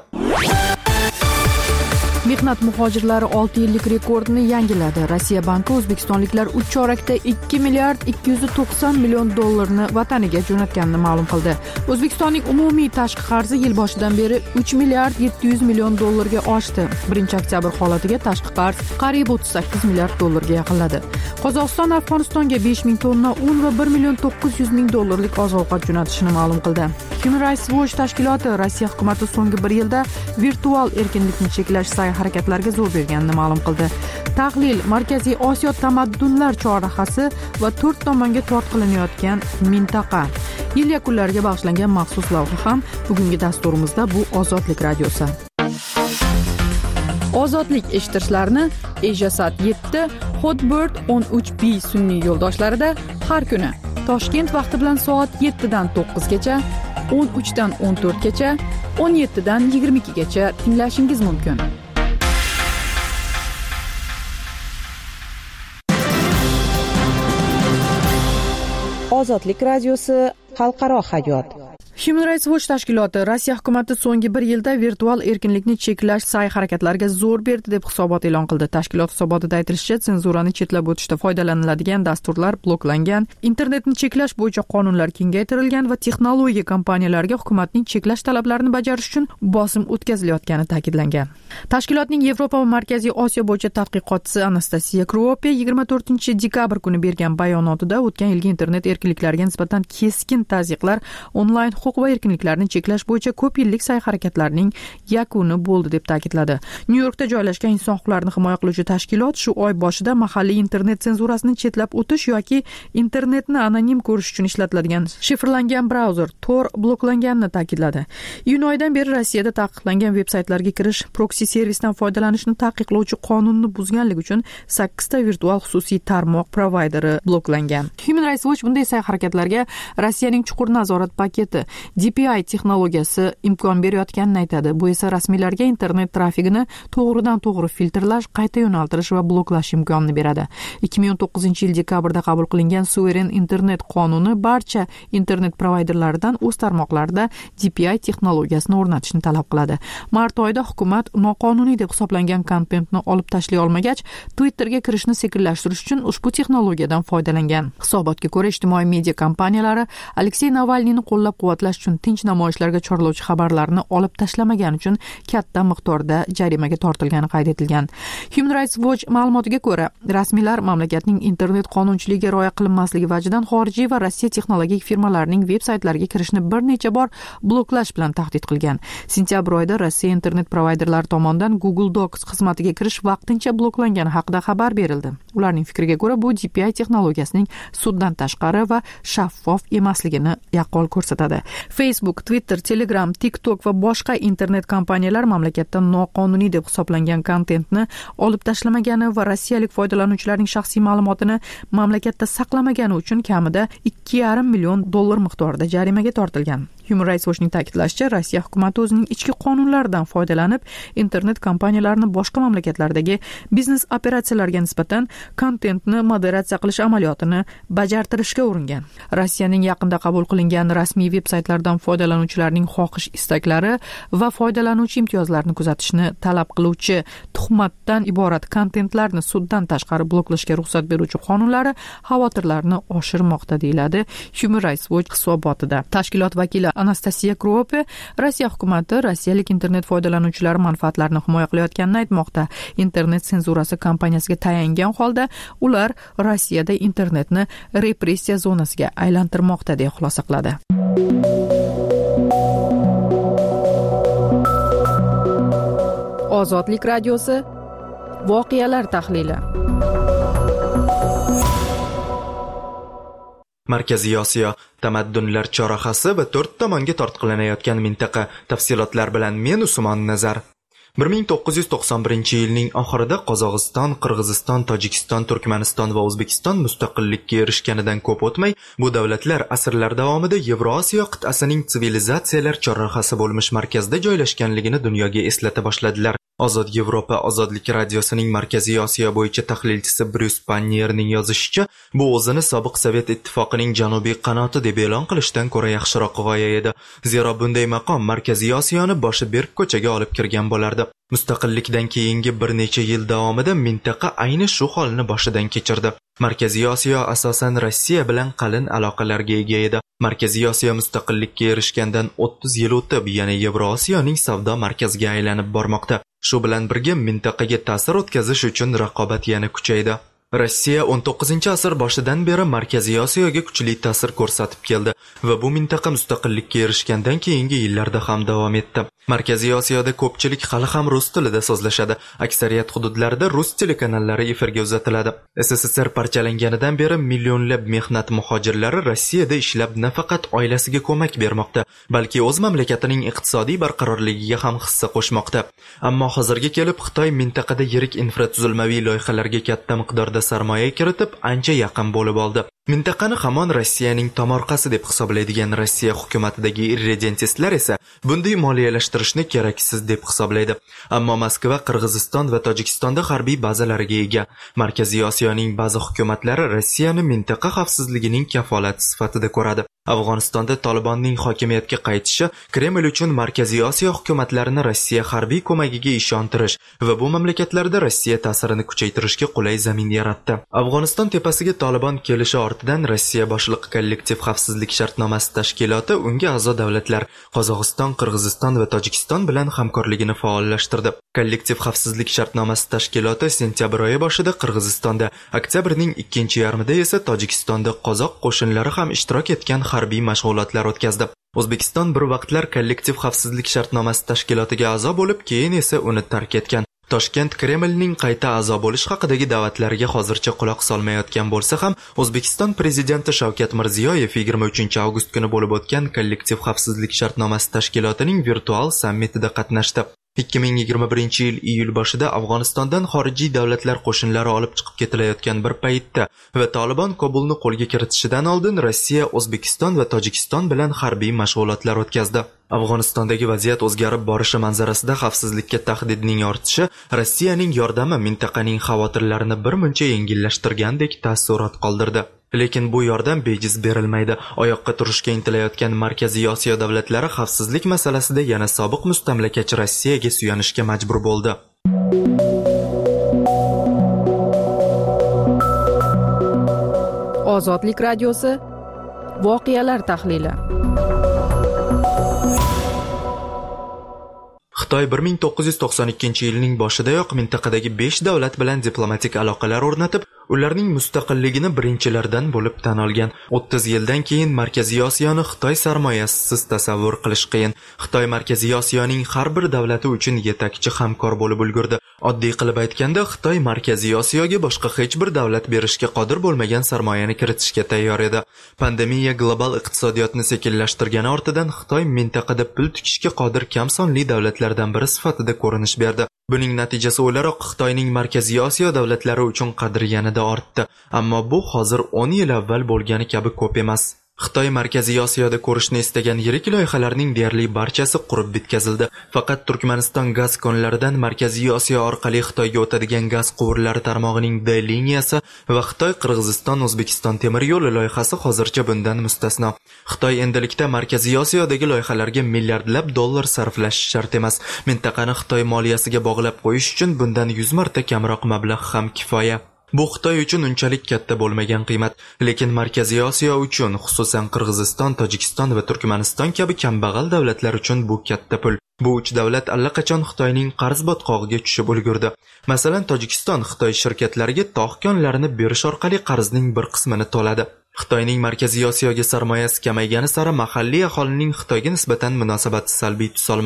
Mehnat muhojirlari olti yillik rekordni yangiladi. Rossiya banki o'zbekistonliklar uch chorakda ikki milliard ikki yuz to'qson million dollarni vataniga jo'natganini ma'lum qildi. O'zbekistonning umumiy tashqi qarzi yil boshidan beri uch milliard yetti yuz million dollarga oshdi. birinchi oktyabr holatiga tashqi qarz qariyb o'ttiz sakkiz milliard dollarga yaqinladi. Qozog'iston Afg'onistonga besh ming tonna un va bir million to'qqiz yuz ming dollarlik oziq-ovqat jo'natishini ma'lum qildi. Human Rights Watch tashkiloti Rossiya hukumatı so'nggi bir yilda virtual erkinlikni cheklash harakatlarga zo'r berganini ma'lum qildi. Tahlil Markaziy Osiyo tamaddunlar chorrahasi va to'rt tomonga tortqilinayotgan mintaqa. Yil yakunlariga bag'ishlangan maxsus lavha ham bugungi dasturimizda bu Ozodlik radiosi. Ozodlik eshittirishlarni Ejasat yetti, Hotbird o'n uch B sun'iy yo'ldoshlarida har kuni Toshkent vaqti bilan soat yettidan to'qqizgacha, o'n uchdan o'n to'rtgacha, o'n yettidan yigirma ikkigacha tinglashingiz mumkin. Ozodlik radiosi xalqaro hayot. Human Rights Watch tashkiloti Rossiya hukumatı so'nggi bir yilda virtual erkinlikni cheklash sa'y-harakatlariga zo'r berdi deb hisobot e'lon qildi. Tashkilot hisobotida aytilishicha, senzurani chetlab o'tishda foydalaniladigan dasturlar bloklangan, internetni cheklash bo'yicha qonunlar kengaytirilgan va texnologiya kompaniyalariga hukumatning cheklash talablarini bajarish uchun bosim o'tkazilayotgani ta'kidlangan. Tashkilotning Yevropa va Markaziy Osiyo bo'yicha tadqiqotchisi Anastasiya Krope yigirma to'rtinchi dekabr kuni bergan bayonotida o'tgan yilgi internet erkinliklariga nisbatan keskin tazyiqlar, onlayn huquq va erkinliklarni cheklash bo'yicha ko'p yillik sa'y-harakatlarning yakuni bo'ldi deb ta'kidladi. Nyu-Yorkda joylashgan inson huquqlarini himoya qiluvchi tashkilot shu oy boshida mahalliy internet senzurasini chetlab o'tish yoki internetni anonim ko'rish uchun ishlatiladigan shifrlangan brauzer Tor bloklanganini ta'kidladi. Iyun oyidan beri Rossiyada taqiqlangan veb-saytlarga kirish, proksi servisdan foydalanishni taqiqlovchi qonunni buzganlik uchun sakkizta virtual xususiy tarmoq provayderi bloklangan. Human Rights Watch bunday sa'y-harakatlarga Rossiyaning chuqur nazorat paketi D P I texnologiyasi imkon berayotganini aytadi. Bu esa rasmiylarga internet trafigini to'g'ridan to'g'ri filtrlash, qayta yo'naltirish va bloklash imkonini beradi. ikki ming o'n to'qqizinchi yil dekabrda qabul qilingan suveren internet qonuni barcha internet provayderlaridan o'z tarmoqlarida D P I texnologiyasini o'rnatishni talab qiladi. Mart oyida hukumat noqonuniy deb hisoblangan kontentni olib tashlay olmagach, Twitterga kirishni sekinlashtirish uchun ushbu texnologiyadan foydalangan. Hisobotga ko'ra, ijtimoiy media kompaniyalari Aleksey Navalniyni qo'llab-quvvatlash uchun tinch namoyishlarga chorlovchi xabarlarni olib tashlamagani uchun katta miqdorda jarimaga tortilgani qayd etilgan. Human Rights Watch ma'lumotiga ko'ra, rasmiylar mamlakatning internet qonunchiligiga rioya qilinmasligi vajidan xorijiy va Rossiya texnologik firmalarining veb-saytlariga kirishni bir necha bor bloklash bilan tahdid qilgan. Sentyabr oyida Rossiya internet provayderlari tomonidan Google Docs xizmatiga kirish vaqtincha bloklangani haqida xabar berildi. Ularning fikriga ko'ra, bu D P I texnologiyasining suddan tashqari va shaffof emasligini yaqqol ko'rsatadi. Facebook, Twitter, Telegram, TikTok va boshqa internet kompaniyalar mamlakatda noqonuniy deb hisoblangan kontentni olib tashlamagani va rossiyalik foydalanuvchilarning shaxsiy ma'lumotini mamlakatda saqlamagani uchun kamida ikki yarim million dollar miqdorida jarimaga tortilgan. Human Rights Watch'ning ta'kidlashicha, Rossiya hukumatı o'zining ichki qonunlaridan foydalanib, internet kompaniyalarini boshqa mamlakatlardagi biznes operatsiyalarga nisbatan kontentni moderatsiya qilish amaliyotini bajartirishga uringan. Rossiyaning yaqinda qabul qilingan rasmiy veb-saytlardan foydalanuvchilarning xohish istaklari va foydalanuvchi imtiyozlarini kuzatishni talab qiluvchi tuhmatdan iborat kontentlarni suddan tashqari bloklashga ruxsat beruvchi qonunlari xavotirlarni oshirmoqda, deyiladi Human Rights Watch hisobotida. Tashkilot vakili Anastasiya Krope Rossiya hukumatı rossiyalik internet foydalanuvchilari manfaatlarini himoya qilayotganini aytmoqda. Internet senzurasi kompaniyasiga tayangan holda ular Rossiyada internetni repressiya zonasiga aylantirmoqda deya xulosa qiladi. Ozodlik radiosi voqealar tahlili. Markaziy Osiyo tamaddunlar chorrahasi va to'rt tomonga tortqilanayotgan mintaqa. Tafsilotlar bilan men Usmon Nazar. bir ming to'qqiz yuz to'qson birinchi yilning oxirida Qozog'iston, Qirg'iziston, Tojikiston, Turkmaniston va O'zbekiston mustaqillikka erishganidan ko'p o'tmay, bu davlatlar asrlar davomida Yevrosiyo qit'asining sivilizatsiyalar chorrahasi bo'lmish markazida joylashganligini dunyoga eslata boshladilar. Ozod Yevropa ozodlik radiosining Markaziy Osiyo bo'yicha tahlilchisi Bryus Pannierning yozishicha, bu o'zini sobiq Sovet ittifoqining janubiy qanoti deb e'lon qilishdan ko'ra yaxshiroq g'oya edi. Zero bunday maqom Markaziy Osiyoni boshi berk ko'chaga olib kirgan bo'lardi. Mustaqillikdan keyingi bir necha yil davomida mintaqa ayni shu holni boshidan kechirdi. Markaziy Osiyo asosan Rossiya bilan qalin aloqalarga ega edi. Markaziy Osiyo mustaqillikka erishgandan o'ttiz yil o'tib, yana Yevrosiyoning savdo markaziga aylanib bormoqda. Shu bilan birga mintaqaga ta'sir o'tkazish uchun raqobat yana kuchaydi. Rossiya o'n to'qqizinchi asr boshidan beri Markaziy Osiyoga kuchli ta'sir ko'rsatib keldi va bu mintaqa mustaqillikka erishgandan keyingi yillarda ham davom etdi. Markaziy Osiyoda ko'pchilik hali ham rus tilida so'zlashadi. Aksariyat hududlarda rus telekanallari efirga uzatiladi. S S S R parchalanganidan beri millionlab mehnat muhojirlari Rossiyada ishlab nafaqat oilasiga ko'mak bermoqda, balki o'z mamlakatining iqtisodiy barqarorligiga ham hissa qo'shmoqda. Ammo hozirga kelib Xitoy mintaqada yirik infratuzilmaviy loyihalarga katta miqdorda sarmoya kiritib, ancha yaqin bo'lib oldi. Mintaqani hamon Rossiyaning tomorqasi deb hisoblaydigan Rossiya hukumatidagi irredentistlar esa bunday moliyalashtirishni keraksiz deb hisoblaydi. Ammo Moskva, Qirg'iziston va Tojikistonda harbiy bazalariga ega. Markaziy Osiyoning ba'zi hukumatlari Rossiyani mintaqa xavfsizligining kafolati sifatida ko'radi. Afg'onistonda Tolibonning hokimiyatga qaytishi Kreml uchun Markaziy Osiyo hukumatlarini Rossiya harbiy ko'magiga ishontirish va bu mamlakatlarda Rossiya ta'sirini kuchaytirishga qulay zamin yaratdi. Afg'oniston tepasiga Tolibon kelishi ortidan Rossiya boshliq kollektiv xavfsizlik shartnomasi tashkiloti unga a'zo davlatlar Qozog'iston, Qirg'iziston va Tojikiston bilan hamkorligini faollashtirdi. Kollektiv xavfsizlik shartnomasi tashkiloti sentyabr oyi boshida Qirg'izistonda, oktyabrning ikkinchi yarmida esa Tojikistonda qozoq qo'shinlari ham ishtirok etgan harbiy mashg'ulotlar o'tkazdi. O'zbekiston bir vaqtlar kollektiv xavfsizlik shartnomasi tashkilotiga a'zo bo'lib, keyin esa uni tark etgan. Toshkent Kremlning qayta a'zo bo'lish haqidagi da'vatlariga hozircha quloq solmayotgan bo'lsa ham, O'zbekiston prezidenti Shavkat Mirziyoyev yigirma uchinchi avgust kuni bo'lib o'tgan kollektiv xavfsizlik shartnomasi tashkilotining virtual sammitida qatnashdi. ikki ming yigirma birinchi yil iyul boshida Afg'onistondan xorijiy davlatlar qo'shinlari olib chiqib ketilayotgan bir paytda va Tolibon Kobulni qo'lga kiritishidan oldin Rossiya, O'zbekiston va Tojikiston bilan harbiy mashg'ulotlar o'tkazdi. Afg'onistondagi vaziyat o'zgarib borishi manzarasida xavfsizlikka tahdidning ortishi Rossiyaning yordami mintaqaning xavotirlarini bir muncha yengillashtirgandek taassurot qoldirdi. Lekin bu yordam bejiz berilmaydi. Oyoqqa turishga intilayotgan Markaziy Osiyo davlatlari xavfsizlik masalasida yana sobiq mustamlakachi Rossiyaga suyanishga majbur bo'ldi. Ozodlik radiosi voqealar tahlili. Xitoy bir ming to'qqiz yuz to'qson ikkinchi yilning boshidayoq mintaqadagi besh davlat bilan diplomatik aloqalar o'rnatib, ularning mustaqilligini birinchilardan bo'lib tan olgan. o'ttiz yildan keyin Markaziy Osiyoni Xitoy sarmoyasisiz tasavvur qilish qiyin. Xitoy Markaziy Osiyoning har bir davlati uchun yetakchi hamkor bo'lib ulgurdi. Oddiy qilib aytganda, Xitoy Markaziy Osiyoga boshqa hech bir davlat berishga qodir bo'lmagan sarmoyani kiritishga tayyor edi. Pandemiya global iqtisodiyotni sekinlashtirgani ortidan Xitoy mintaqada pul tikishga qodir kam sonli davlatlardan biri sifatida ko'rinish berdi. Buning natijasi o'laroq Xitoyning Markaziy Osiyo davlatlari uchun qadri yanada ortdi. Ammo bu hozir o'n yil avval bo'lgani kabi ko'p emas. Xitoy Markaziy Osiyoda ko'rishni istagan yirik loyihalarning deyarli barchasi qurib bitkazildi. Faqat Turkmaniston gaz konlaridan Markaziy Osiyo orqali Xitoyga o'tadigan gaz quvurlari tarmog'ining D liniyasi va Xitoy Qirg'iziston O'zbekiston temir yo'li loyihasi hozircha bundan mustasno. Xitoy endilikda Markaziy Osiyodagi loyihalarga milliardlab dollar sarflashi shart emas. Mintaqani Xitoy moliyasiga bog'lab qo'yish uchun bundan yuz marta kamroq mablag' ham kifoya. Bu Xitoy uchun unchalik katta bo'lmagan qiymat, lekin Markaziy Osiyo uchun, xususan Qirg'iziston, Tojikiston va Turkmaniston kabi kambag'al davlatlar uchun bu katta pul. Bu uch davlat allaqachon Xitoyning qarz botqog'iga tushib ulgurdi. Masalan, Tojikiston Xitoy shirkatlariga tog' konlarini berish orqali qarzning bir qismini to'ladi. Xitoyning Markaziy Osiyoga sarmoyasi kamaygani sari mahalliy aholining Xitoyga nisbatan munosabati salbiy tus olmoqda.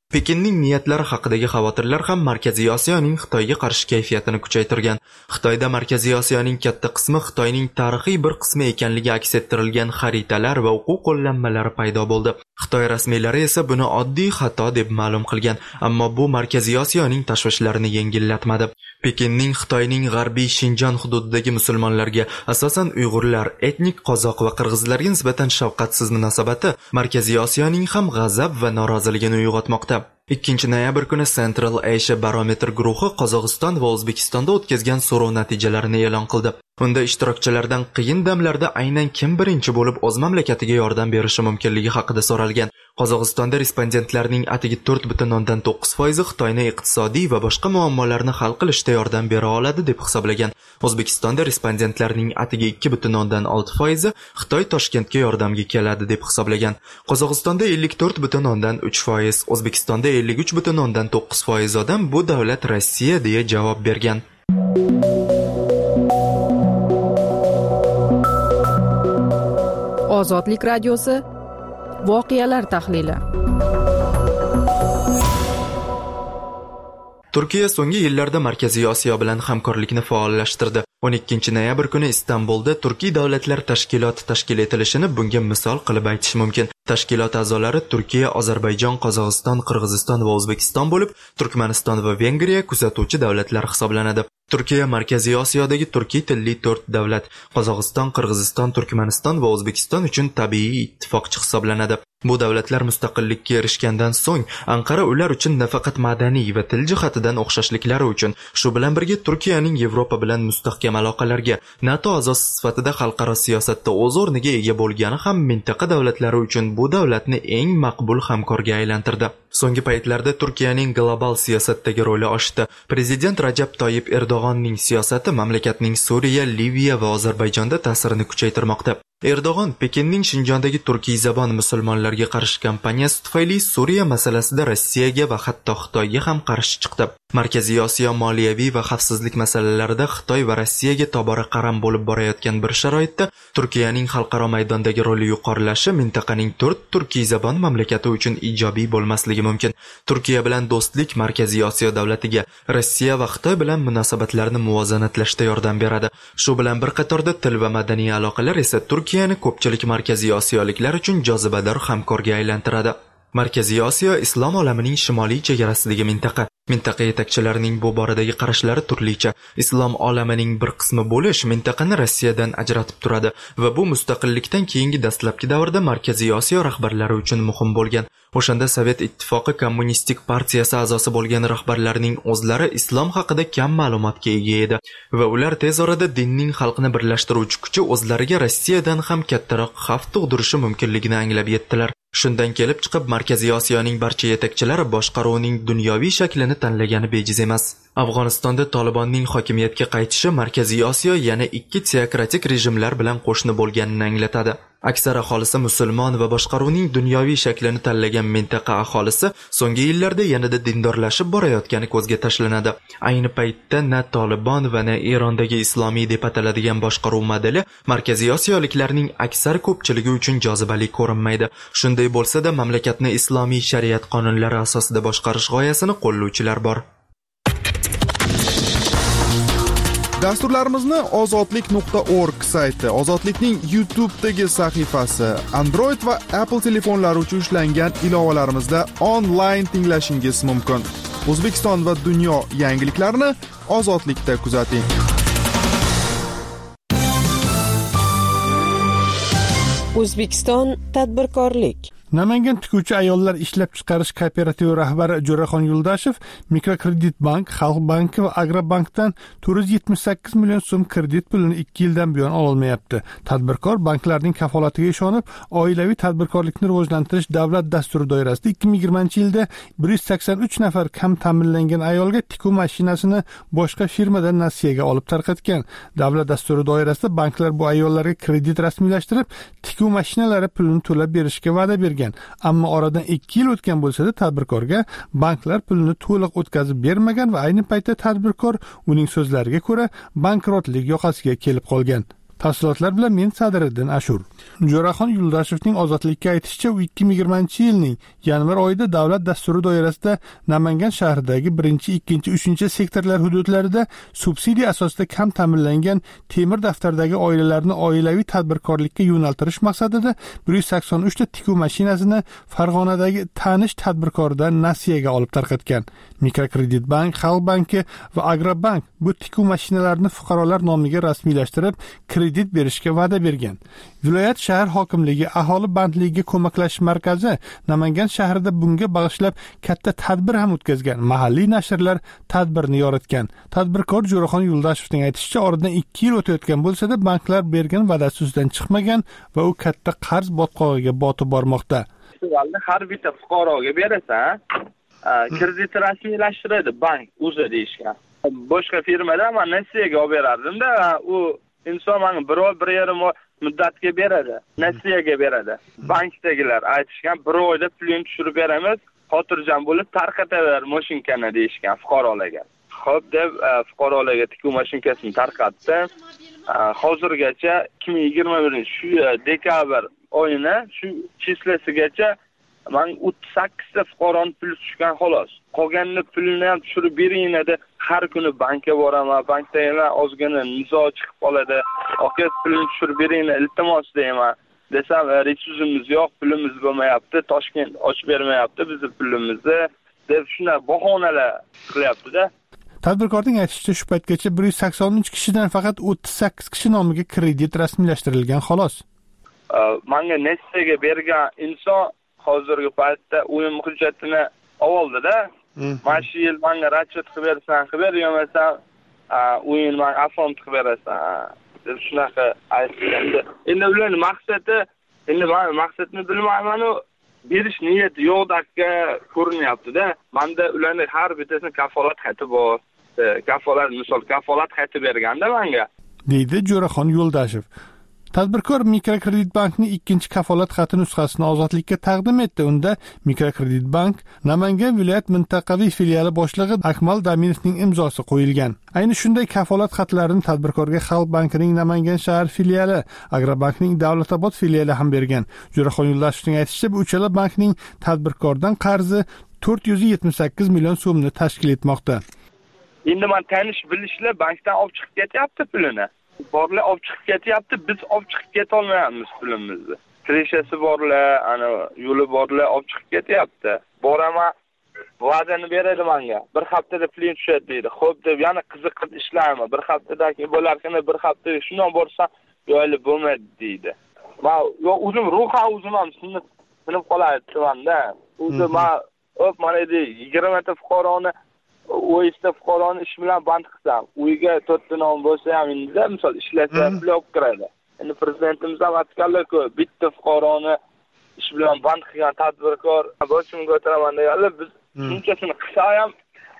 Pekinning niyatlari haqidagi xavotirlar ham Markaziy Osiyoning Xitoyga qarshi kayfiyatini kuchaytirgan. Xitoyda Markaziy Osiyoning katta qismi Xitoyning tarixiy bir qismi ekanligi aks ettirilgan xaritalar va o'quv qo'llanmalari paydo bo'ldi. Xitoy rasmiylari esa buni oddiy xato deb ma'lum qilgan, ammo bu Markaziy Osiyoning tashvishlarini yengillatmadi. Pekinning Xitoyning g'arbiy Shinjon hududidagi musulmonlarga, asosan Uyg'urlar, etnik qozoq va qirg'izlarga nisbatan shafqatsiz munosabati Markaziy Osiyoning ham g'azab va noroziligini uyg'otmoqda. ikkinchi noyabr kuni Central Asia Barometer guruhi Qozog'iston va O'zbekistonda o'tkazgan so'rov natijalarini e'lon qildi. Unda ishtirokchilardan qiyin damlarda aynan kim birinchi bo'lib o'z mamlakatiga yordam berishi mumkinligi haqida so'ralgan. Qozog'istonda respondentlarning atigi to'rt butun o'ndan to'qqiz foizi Xitoyni iqtisodiy va boshqa muammolarni hal qilishda yordam bera oladi deb hisoblagan. O'zbekistonda respondentlarning atigi ikki butun o'ndan olti foizi Xitoy Toshkentga yordamga keladi deb hisoblagan. Qozog'istonda ellik to'rt butun o'ndan uch foiz, O'zbekistonda ellik uch butun o'ndan to'qqiz foiz odam bu davlat Rossiya deya javob bergan. Ozodlik radiosi voqealar tahlili. Turkiya so'nggi yillarda Markaziy Osiyo bilan hamkorlikni faollashtirdi. o'n ikkinchi noyabr kuni Istanbulda Turkiy davlatlar tashkiloti tashkil etilishini bunga misol qilib aytish mumkin. Tashkilot a'zolari Turkiya, Ozarbayjon, Qozog'iston, Qirg'iziston va O'zbekiston bo'lib, Turkmaniston va Vengriya kuzatuvchi davlatlar hisoblanadi. Turkiya Markaziy Osiyodagi turkiy tilli to'rt davlat, Qozog'iston, Qirg'iziston, Turkmaniston va O'zbekiston uchun tabiiy ittifoqchi hisoblanadi. Bu davlatlar mustaqillikka erishgandan so'ng Anqara ular uchun nafaqat madaniy va til jihatidan o'xshashliklari uchun, shu bilan birga Turkiyaning Yevropa bilan mustahkam aloqalarga, NATO a'zosi sifatida xalqaro siyosatda o'z o'rniga ega bo'lgani ham mintaqa davlatlari uchun bu davlatni eng maqbul hamkorga aylantirdi. So'nggi paytlarda Turkiyaning global siyosatdagi roli oshdi. Prezident Rajab Toyyib Erdo'g'onning siyosati mamlakatning Suriya, Liviya va Ozarbayjonda ta'sirini kuchaytirmoqda. Erdo'g'on Pekinning Shinjondagi turkiy zabon musulmonlarga qarshi kampaniyasi tufayli Suriya masalasida Rossiyaga va hatto Xitoyga ham qarshi chiqdi. Markaziy Osiyo moliyaviy va xavfsizlik masalalarida Xitoy va Rossiyaga tobora qaram bo'lib borayotgan bir sharoitda Turkiyaning xalqaro maydondagi roli yuqorilashi mintaqaning to'rt turkiy zabon mamlakati uchun ijobiy bo'lmasligi mumkin. Turkiya bilan do'stlik Markaziy Osiyo davlatiga, Rossiya va Xitoy bilan munosabatlarni muvozanatlashda yordam beradi. Shu bilan bir qatorda til va madaniy aloqalar esa Turkiyani ko'pchilik Markaziy Osiyoliklar uchun jozibador hamkorga aylantiradi. Markaziy Osiyo islom olamining shimoliy chegarasidagi mintaqa. Mintaqa yetakchilarining bu boradagi qarashlari turlicha. Islom olamining bir qismi bo'lish mintaqani Rossiyadan ajratib turadi va bu mustaqillikdan keyingi dastlabki davrda Markaziy Osiyo rahbarlari uchun muhim bo'lgan. O'shanda Sovet ittifoqi kommunistik partiyasi a'zosi bo'lgan rahbarlarning o'zlari islom haqida kam ma'lumotga ega edi va ular tez orada dinning xalqni birlashtiruvchi kuchi o'zlariga Rossiyadan ham kattaroq xavf tug'dirishi mumkinligini anglab yetdilar. Shundan kelib chiqib Markaziy Osiyoning barcha yetakchilari boshqaruvning dunyoviy shaklini tanlagani bejiz emas. Afg'onistonda Tolibonning hokimiyatga qaytishi Markaziy Osiyo yana ikki teokratik rejimlar bilan qo'shni bo'lganini anglatadi. Aksar aholisi musulmon va boshqaruvning dunyoviy shaklini tanlagan mintaqa aholisi so'nggi yillarda yanada dindorlashib borayotgani ko'zga tashlanadi. Ayni paytda na Tolibon va na Erondagi islomiy deb ataladigan boshqaruv modeli Markaziy Osiyoliklarning aksar ko'pchiligi uchun jozibali ko'rinmaydi. Shunday bo'lsa-da, mamlakatni islomiy shariat qonunlari asosida boshqarish g'oyasini qo'llovchilar bor. Dasturlarimizni ozodlik nuqta org sayti, Ozodlikning YouTube'dagi sahifasi, Android va Apple telefonlari uchun ishlangan ilovalarimizda onlayn tinglashingiz mumkin. O'zbekiston va dunyo yangiliklarini Ozodlikda kuzating. O'zbekiston tadbirkorlik. Namangan tikuvchi ayollar ishlab chiqarish kooperativi rahbari Jo'raxon Yuldashev Mikrokredit bank, Xalq banki va Agrobankdan to'rt yuz yetmish sakkiz million so'm kredit pulini ikki yildan buyon ololmayapti. Tadbirkor banklarning kafolatiga ishonib, oilaviy tadbirkorlikni rivojlantirish davlat dasturi doirasida ikki ming yigirmanchi yilda bir yuz sakson uch nafar kam ta'minlangan ayolga tikuv mashinasini boshqa firmadan nasiyaga olib tarqatgan. Davlat dasturi doirasida banklar bu ayollarga kredit rasmiylashtirib, tikuv mashinalari pulini to'lab berishga va'da bergan. Ammo oradan ikki yil o'tgan bo'lsa-da, tadbirkorga banklar pulini to'liq o'tkazib bermagan va ayni paytda tadbirkor uning so'zlariga ko'ra bankrotlik yoqasiga kelib qolgan. Tafsilotlar bilan men Sadiriddin Ashur. Jo'raxon Yuldashevning ozodlikka aytishicha, u ikki ming yigirmanchi yilning yanvar oyida davlat dasturi doirasida Namangan shahridagi birinchi, ikkinchi, uchinchi sektorlar hududlarida subsidiya asosida kam ta'minlangan temir daftardagi oilalarni oilaviy tadbirkorlikka yo'naltirish maqsadida bir yuz sakson uch ta tikuv mashinasini Farg'onadagi tanish tadbirkordan nasiyaga olib tarqatgan. Mikrokredit bank, Xalq banki va Agrobank bu tikuv mashinalarini fuqarolar nomiga rasmiylashtirib, kredit berishga va'da bergan. Viloyat shahar hokimligi aholi bandligiga ko'maklash markazi Namangan shahrida bunga bag'ishlab katta tadbir ham o'tkazgan. Mahalliy nashrlar tadbirni yoritgan. Tadbirkor Jo'raxon Yuldashevning aytishicha, oradan ikki yil o'tayotgan bo'lsa-da, banklar bergan va'dasi ustidan chiqmagan va u katta qarz botqog'iga botib bormoqda. Har bitta fuqaroga berasa, kredit rasmiylashtiradi bank o'zi deyishgan. Boshqa firmada men nasiyaga olib berardim-da, u inson menga bir oy, bir yarim oy muddatga beradi, nasiyaga beradi. Bankdagilar aytishgan, bir oyda pulni tushirib beramiz, xotirjam bo'lib tarqataver mashinkani deyishgan fuqarolarga. Xo'p deb fuqarolarga tikuv mashinkasini tarqatdi. Hozirgacha ikki ming yigirma birinchi shu dekabr oyini shu chislasigacha men o'ttiz sakkiz ta fuqaroning puli tushgan xolos. Qolganini pulini ham tushirib bering dedi. Har kuni bankka boraman, bankda yana ozgina nizo chiqib qoladi. Aka pulni tushirib bering, iltimos deyman. Desam, resursimiz yo'q, pulimiz bo'lmayapti, Toshkent ochib bermayapti bizni pulimizni deb shuna bahonalar qilyapti-da. Tadbirkorning aytishicha, shu paytgacha bir yuz sakson uch kishidan faqat o'ttiz sakkiz kishi nomiga kredit rasmiylashtirilgan xolos. Menga nasiyaga bergan inson hozirgi paytda o'yin hujjatini oldi-da. Mana shu yil menga ratchet qilib bersan, qilib ber, yo'qsa o'yin men afon qilib berasan deb shunaqa aytganda. Endi ularning maqsadi, endi men maqsadni bilmayman-u, berish niyati yo'qdakka ko'rinyapti-da. Menda ularning har bittasini kafolat xati bor. Kafolat, misol kafolat xati berganda menga, deydi Jo'raxon Yuldashev. Tadbirkor Mikrokredit bankning ikkinchi kafolat xati nusxasini ozodlikka taqdim etdi. Unda Mikrokredit bank Namangan viloyat mintaqaviy filiali boshlig'i Akmal Daminovning imzosi qo'yilgan. Ayni shunday kafolat xatlarini tadbirkorga Xalq bankining Namangan shahar filiali, Agrobankning Davlatobod filiali ham bergan. Jo'raxon Yuldashevning aytishicha, bu uchala bankning tadbirkordan qarzi to'rt yuz yetmish sakkiz million so'mni tashkil etmoqda. Endi men tanish bilishlar bankdan olib chiqib ketyapti pulini. Borlar olib chiqib ketyapti, biz olib chiqib keta olmayapmiz pulimizni. Kreshasi borlar, ana yo'li borlar olib chiqib ketyapti. Boraman, va'dani beradi menga. Bir haftada pulim tushadi deydi. Xo'p deb, yana qiziqib ishlayman. Bir haftadan keyin bo'larkan, bir haftaga shundan borsam, yo'li bo'lmaydi deydi. Men yo o'zim ruhan o'zim ham sinib sinib qolayapman-da. O'zi men o'p mana edi yigirma ta fuqaroni o'yishda fuqaroni ish bilan band qilsam, uyiga to'rtta non bo'lsa ham endi misol ishlasa pul olib kiradi. Endi prezidentimiz ham aytganlar-ku, bitta fuqaroni ish bilan band qilgan tadbirkor boshimga o'tiraman deganlar, biz shunchasini qilsa ham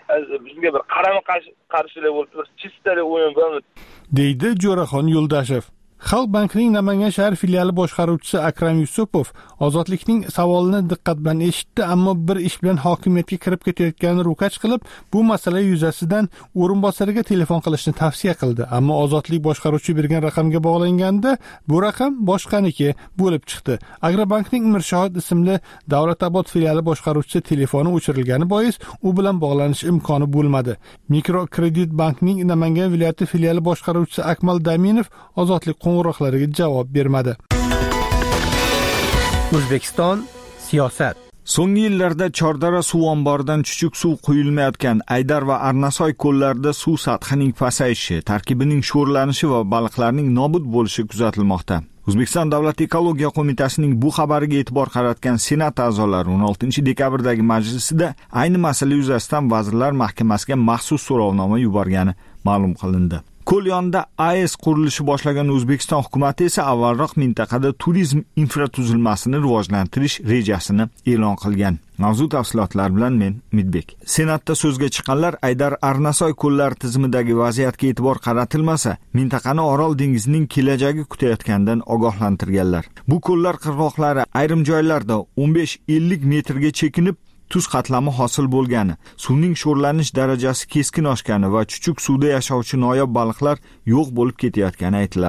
bizga bir qarama-qarshilik bo'lib turibdi, chistalik o'yin bo'lmaydi, deydi Jo'raxon Yuldashev. Xalq bankining Namangan shahar filiali boshqaruvchisi Akram Yusupov ozodlikning savolini diqqat bilan eshitdi, ammo bir ish bilan hokimiyatga kirib ketayotganini ro'kach qilib, bu masala yuzasidan o'rinbosariga telefon qilishni tavsiya qildi. Ammo ozodlik boshqaruvchi bergan raqamga bog'langanda, bu raqam boshqaniki bo'lib chiqdi. Agrobankning Mirshohid ismli Davlatobod filiali boshqaruvchisi telefoni o'chirilgani bois, u bilan bog'lanish imkoni bo'lmadi. Mikrokredit bankning Namangan viloyati filiali boshqaruvchisi Akmal Daminov ozodlik qo'ng'iroqlariga javob bermadi. O'zbekiston siyosat. So'nggi yillarda Chordara suv omboridan chuchuk suv quyilmayotgan Aydar va Arnasoy ko'llarida suv sathining pasayishi, tarkibining sho'rlanishi va baliqlarning nobud bo'lishi kuzatilmoqda. O'zbekiston Davlat ekologiya qo'mitasining bu xabariga e'tibor qaratgan Senat a'zolari o'n oltinchi dekabrdagi majlisida ayni masala yuzasidan Vazirlar Mahkamasiga maxsus so'rovnoma yuborgani ma'lum qilindi. Ko'l yonida A E S qurilishi boshlagan O'zbekiston hukumatı esa avvalroq mintaqada turizm infratuzilmasini rivojlantirish rejasini e'lon qilgan. Mavzu tafsilotlari bilan men Midbek. Senatda so'zga chiqqanlar Aydar Arnasoy ko'llari tizimidagi vaziyatga e'tibor qaratilmasa, mintaqani Orol dengizining kelajagi kutayotganidan ogohlantirganlar. Bu ko'llar qirg'oqlari ayrim joylarda o'n besh ellik metrga chekinib, tuz qatlami hosil bo'lgani, suvning sho'rlanish darajasi keskin oshgani va chuchuk suvda yashovchi noyob baliqlar yo'q bo'lib ketayotgani aytiladi.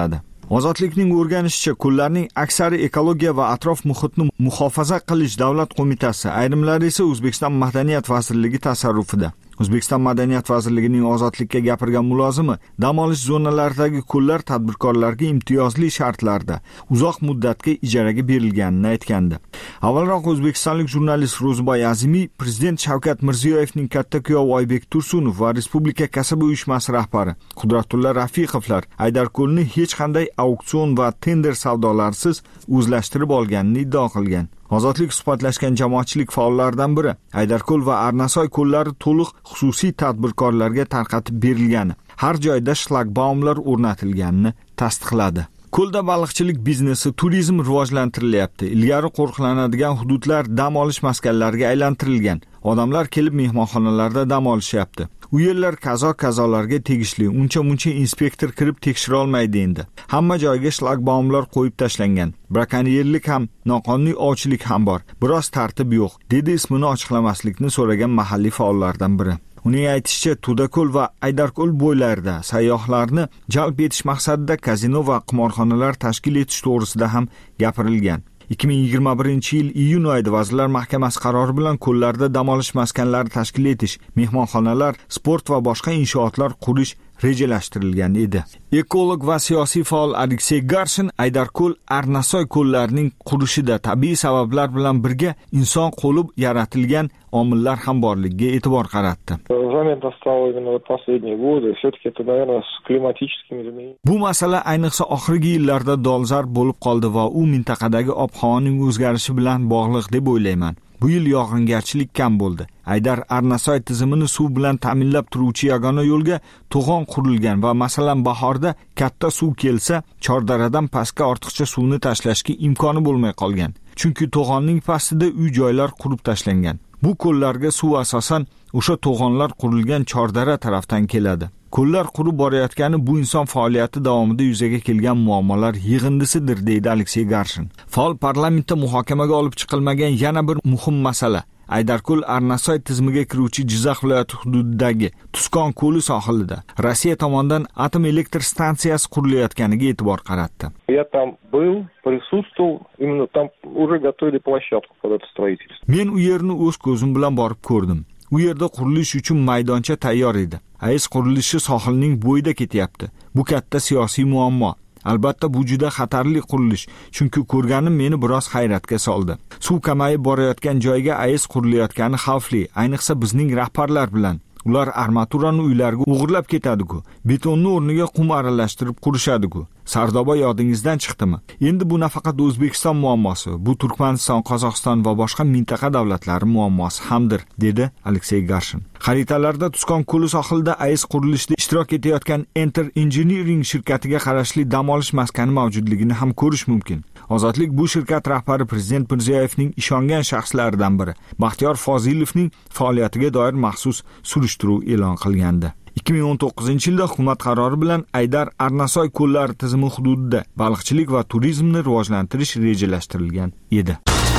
Ozodlikning o'rganishicha, ko'llarning aksari ekologiya va atrof muhitni muhofaza qilish davlat qo'mitasi, ayrimlari esa O'zbekiston Madaniyat vazirligi tasarrufida. O'zbekiston Madaniyat vazirligining ozodlikka gapirgan mulozimi dam olish zonalaridagi ko'llar tadbirkorlarga imtiyozli shartlarda uzoq muddatga ijaraga berilganini aytgandi. Avvalroq o'zbekistonlik jurnalist Ro'zboy Azimiy prezident Shavkat Mirziyoyevning katta kuyovi Oybek Tursunov va Respublika kasaba uyushmasi rahbari Qudratulla Rafiqovlar Aydarko'lni hech qanday auksion va tender savdolarsiz o'zlashtirib olganini iddao qilgan. Ozodlik suhbatlashgan jamoatchilik faollaridan biri Aydarko'l va Arnasoy ko'llari to'liq xususiy tadbirkorlarga tarqatib berilgani, har joyda shlagbaumlar o'rnatilganini tasdiqladi. Ko'lda baliqchilik biznesi, turizm rivojlantirilyapti. Ilgari qo'riqlanadigan hududlar dam olish maskanlariga aylantirilgan. Odamlar kelib mehmonxonalarda dam olishyapti. U yerlar kazo-kazolarga tegishli. Uncha-muncha inspektor kirib tekshira olmaydi endi. Hamma joyga shlagbaumlar qo'yib tashlangan. Brakonyerlik ham, noqonuniy ovchilik ham bor. Biroz tartib yo'q, dedi ismini ochiqlamaslikni so'ragan mahalliy faollardan biri. Uning aytishicha, Tudako'l va Aydarko'l bo'ylarida sayyohlarni jalb etish maqsadida kazino va qimorxonalar tashkil etish to'g'risida ham gapirilgan. ikki ming yigirma birinchi yil iyun oyida Vazirlar Mahkamasi qarori bilan ko'llarda dam olish maskanlari tashkil etish, mehmonxonalar, sport va boshqa inshootlar qurish rejalashtirilgan edi. Ekolog va siyosiy faol Aleksey Garshin Aydarko'l, Arnasoy ko'llarining qurishida tabiiy sabablar bilan birga inson qo'li yaratilgan omillar ham borligiga e'tibor qaratdi. Заметно стало именно вот последние годы. Все-таки это, наверное, с климатическими изменениями. Bu masala ayniqsa oxirgi yillarda dolzarb bo'lib qoldi va u mintaqadagi ob-havoning o'zgarishi bilan bog'liq deb o'ylayman. Bu yil yog'ingarchilik kam bo'ldi. Aydar Arnasoy tizimini suv bilan ta'minlab turuvchi yagona yo'lga to'g'on qurilgan va masalan bahorda katta suv kelsa, Chordaradan pastga ortiqcha suvni tashlashga imkoni bo'lmay qolgan. Chunki to'g'onning pastida uy-joylar qurib tashlangan. Bu ko'llarga suv asosan o'sha to'g'onlar qurilgan Chordara tarafdan keladi. Ko'llar qurib borayotgani bu inson faoliyati davomida yuzaga kelgan muammolar yig'indisidir, deydi Aleksey Garshin. Faol parlamentda muhokamaga olib chiqilmagan yana bir muhim masala Aydarko'l Arnasoy tizimiga kiruvchi Jizzax viloyati hududidagi Tuskon ko'li sohilida Rossiya tomonidan atom elektr stansiyasi qurilayotganiga e'tibor qaratdi. Я там был, присутствовал, именно там уже готовили площадку под это строительство. Men u yerni o'z ko'zim bilan borib ko'rdim. U yerda qurilish uchun maydoncha tayyor edi. AES qurilishi sohilning bo'yida ketyapti. Bu katta siyosiy muammo. Albatta bu juda xatarli qurilish, chunki ko'rganim meni biroz hayratga soldi. Suv kamayib borayotgan joyga AES qurilayotgani xavfli, ayniqsa bizning rahbarlar bilan. Ular armaturani uylarga o'g'irlab ketadi-ku, betonni o'rniga qum aralashtirib qurishadi-ku. Sardoba yodingizdan chiqdimi? Endi bu nafaqat O'zbekiston muammosi, bu Turkmaniston, Qozog'iston va boshqa mintaqa davlatlari muammosi hamdir, dedi Aleksey Garshin. Xaritalarda Tuskon ko'li sohilida AES qurilishida ishtirok etayotgan Enter Engineering shirkatiga qarashli dam olish maskani mavjudligini ham ko'rish mumkin. Ozodlik bu shirkat rahbari Prezident Mirziyoyevning ishongan shaxslaridan biri. Baxtiyor Fozilovning faoliyatiga doir maxsus surishtiruv e'lon qilgandi. ikki ming o'n to'qqizinchi yilda hukumat qarori bilan Aydar Arnasoy ko'llari tizimi hududida baliqchilik va turizmni rivojlantirish rejalashtirilgan edi.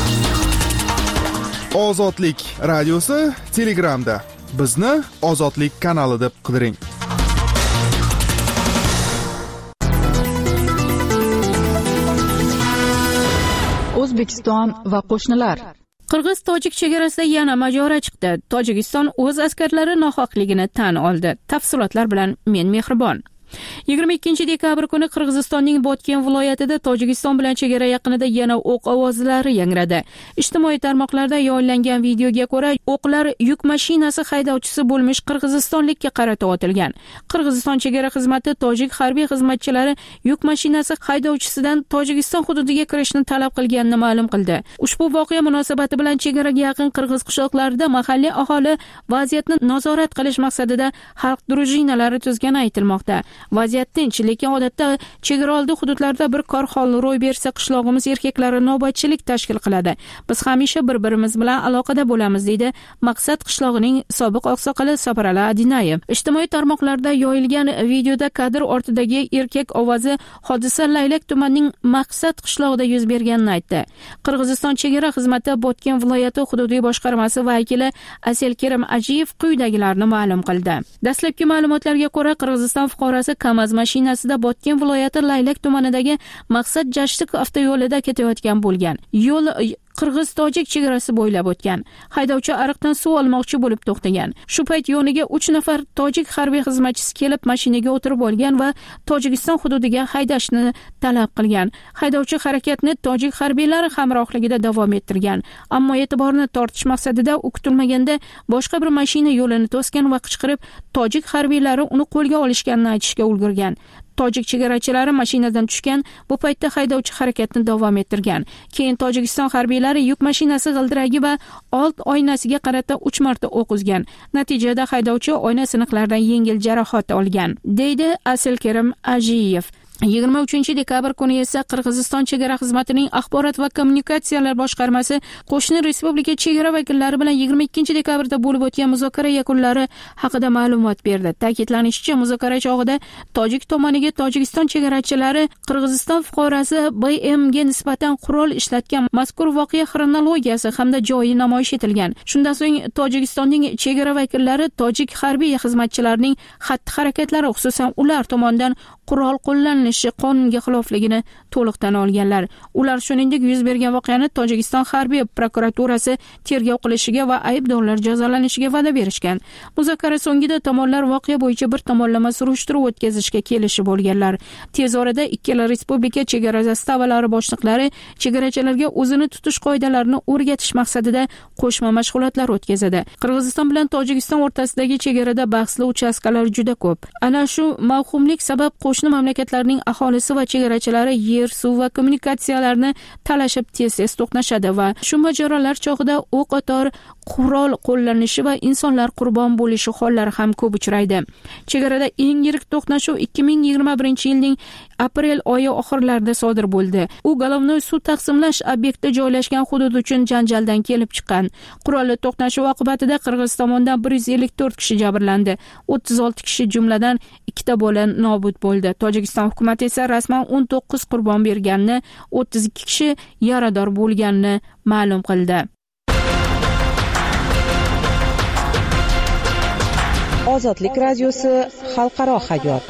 Ozodlik radiosi Telegramda. Bizni Ozodlik kanali deb qidiring. O'zbekiston va qo'shnilar. Qirg'iz-tojik chegarasida yana mojaro chiqdi. Tojikiston o'z askarlari nohaqligini tan oldi. Tafsilotlar bilan men Mehribon. yigirma ikkinchi dekabr kuni Qirg'izistonning Botken viloyatida Tojikiston bilan chegara yaqinida yana o'q ovozlari yangradi. Ijtimoiy tarmoqlarda yoyillangan videoga ko'ra, o'qlar yuk mashinasi haydovchisi bo'lmish qirg'izistonlikka qarata otilgan. Qirg'iziston chegara xizmati tojik harbiy xizmatchilari yuk mashinasi haydovchisidan Tojikiston hududiga kirishni talab qilganini ma'lum qildi. Ushbu voqea munosabati bilan chegaraga yaqin qirg'iz qishloqlarida mahalliy aholi vaziyatni nazorat qilish maqsadida xalq drujinalari tuzgani aytilmoqda. Vaziyat tinch, lekin odatda chegaraoldi hududlarda bir kor hol ro'y bersa qishlog'imiz erkaklari navbatchilik tashkil qiladi. Biz hamisha bir-birimiz bilan aloqada bo'lamiz, deydi Maqsad qishlog'ining sobiq oqsoqoli Saparali Adinayev. Ijtimoiy tarmoqlarda yoyilgan videoda kadr ortidagi erkak ovozi hodisa Laylak tumanining Maqsad qishlog'ida yuz berganini aytdi. Qirg'iziston chegara xizmati Botken viloyati hududiy boshqarmasi vakili Aselkerim Ajiyev quyidagilarni ma'lum qildi. Dastlabki ma'lumotlarga ko'ra, Qirg'iziston fuqarosi politsiyasi KAMAZ mashinasida Botken viloyati Laylak tumanidagi Maqsad Jashtiq avtoyo'lida ketayotgan bo'lgan. Yo'l Qirg'iz-Tojik chegarasi bo'ylab o'tgan. Haydovchi ariqdan suv olmoqchi bo'lib to'xtagan. Shu payt yoniga uch nafar tojik harbiy xizmatchisi kelib mashinaga o'tirib olgan va Tojikiston hududiga haydashni talab qilgan. Haydovchi harakatni tojik harbiylari hamrohligida davom ettirgan. Ammo e'tiborni tortish maqsadida u kutilmaganda boshqa bir mashina yo'lini to'sgan va qichqirib tojik harbiylari uni qo'lga olishganini aytishga ulgurgan. Tojik chegarachilari mashinadan tushgan. Bu paytda haydovchi harakatni davom ettirgan. Keyin Tojikiston harbiylari yuk mashinasi g'ildiragi va old oynasiga qarata uch marta o'q uzgan. Natijada haydovchi oyna siniqlaridan yengil jarohat olgan, deydi Asilkerim Ajiyev. yigirma uchinchi dekabr kuni esa Qirg'iziston chegara xizmatining axborot va kommunikatsiyalar boshqarmasi qo'shni respublika chegara vakillari bilan yigirma ikkinchi dekabrda bo'lib o'tgan muzokara yakunlari haqida ma'lumot berdi. Ta'kidlanishicha, muzokara chog'ida tojik tomoniga Tojikiston chegarachilari Qirg'iziston fuqarosi B M ga nisbatan qurol ishlatgan mazkur voqea xronologiyasi hamda joyi namoyish etilgan. Shundan so'ng Tojikistonning chegara vakillari tojik harbiy xizmatchilarining xatti-harakatlari, xususan ular tomonidan qurol qo'llanilishi qonunga xilofligini to'liq tan olganlar. Ular shuningdek yuz bergan voqeani Tojikiston harbiy prokuraturasi tergov qilishiga va aybdorlar jazolanishiga va'da berishgan. Muzokara so'ngida tomonlar voqea bo'yicha bir tomonlama surishtiruv o'tkazishga kelishib olganlar. Tez orada ikkala respublika chegara zastavalari boshliqlari chegarachilarga o'zini tutish qoidalarini o'rgatish maqsadida qo'shma mashg'ulotlar o'tkazadi. Qirg'iziston bilan Tojikiston o'rtasidagi chegarada bahsli uchastkalar juda ko'p. Ana shu mavhumlik sabab qo'shni mamlakatlarning aholisi va chegarachilari yer, suv va kommunikatsiyalarni talashib tez-tez to'qnashadi va shu mojarolar chog'ida o'q-otor qurol qo'llanishi va insonlar qurbon bo'lishi hollari ham ko'p uchraydi. Chegarada eng yirik to'qnashuv ikki ming yigirma birinchi yilning aprel oyi oxirlarida sodir bo'ldi. U Golovnoy suv taqsimlash obyektida joylashgan hudud uchun janjaldan kelib chiqqan. Qurolli to'qnashuv oqibatida Qirg'iz tomonidan bir yuz ellik to'rt kishi jabrlandi. o'ttiz olti kishi, jumladan ikkita bola nobud bo'ldi. Tojikiston hukumati esa rasman o'n to'qqiz qurbon berganini, o'ttiz ikki kishi yarador bo'lganini ma'lum qildi. Ozodlik radiosi xalqaro hayot.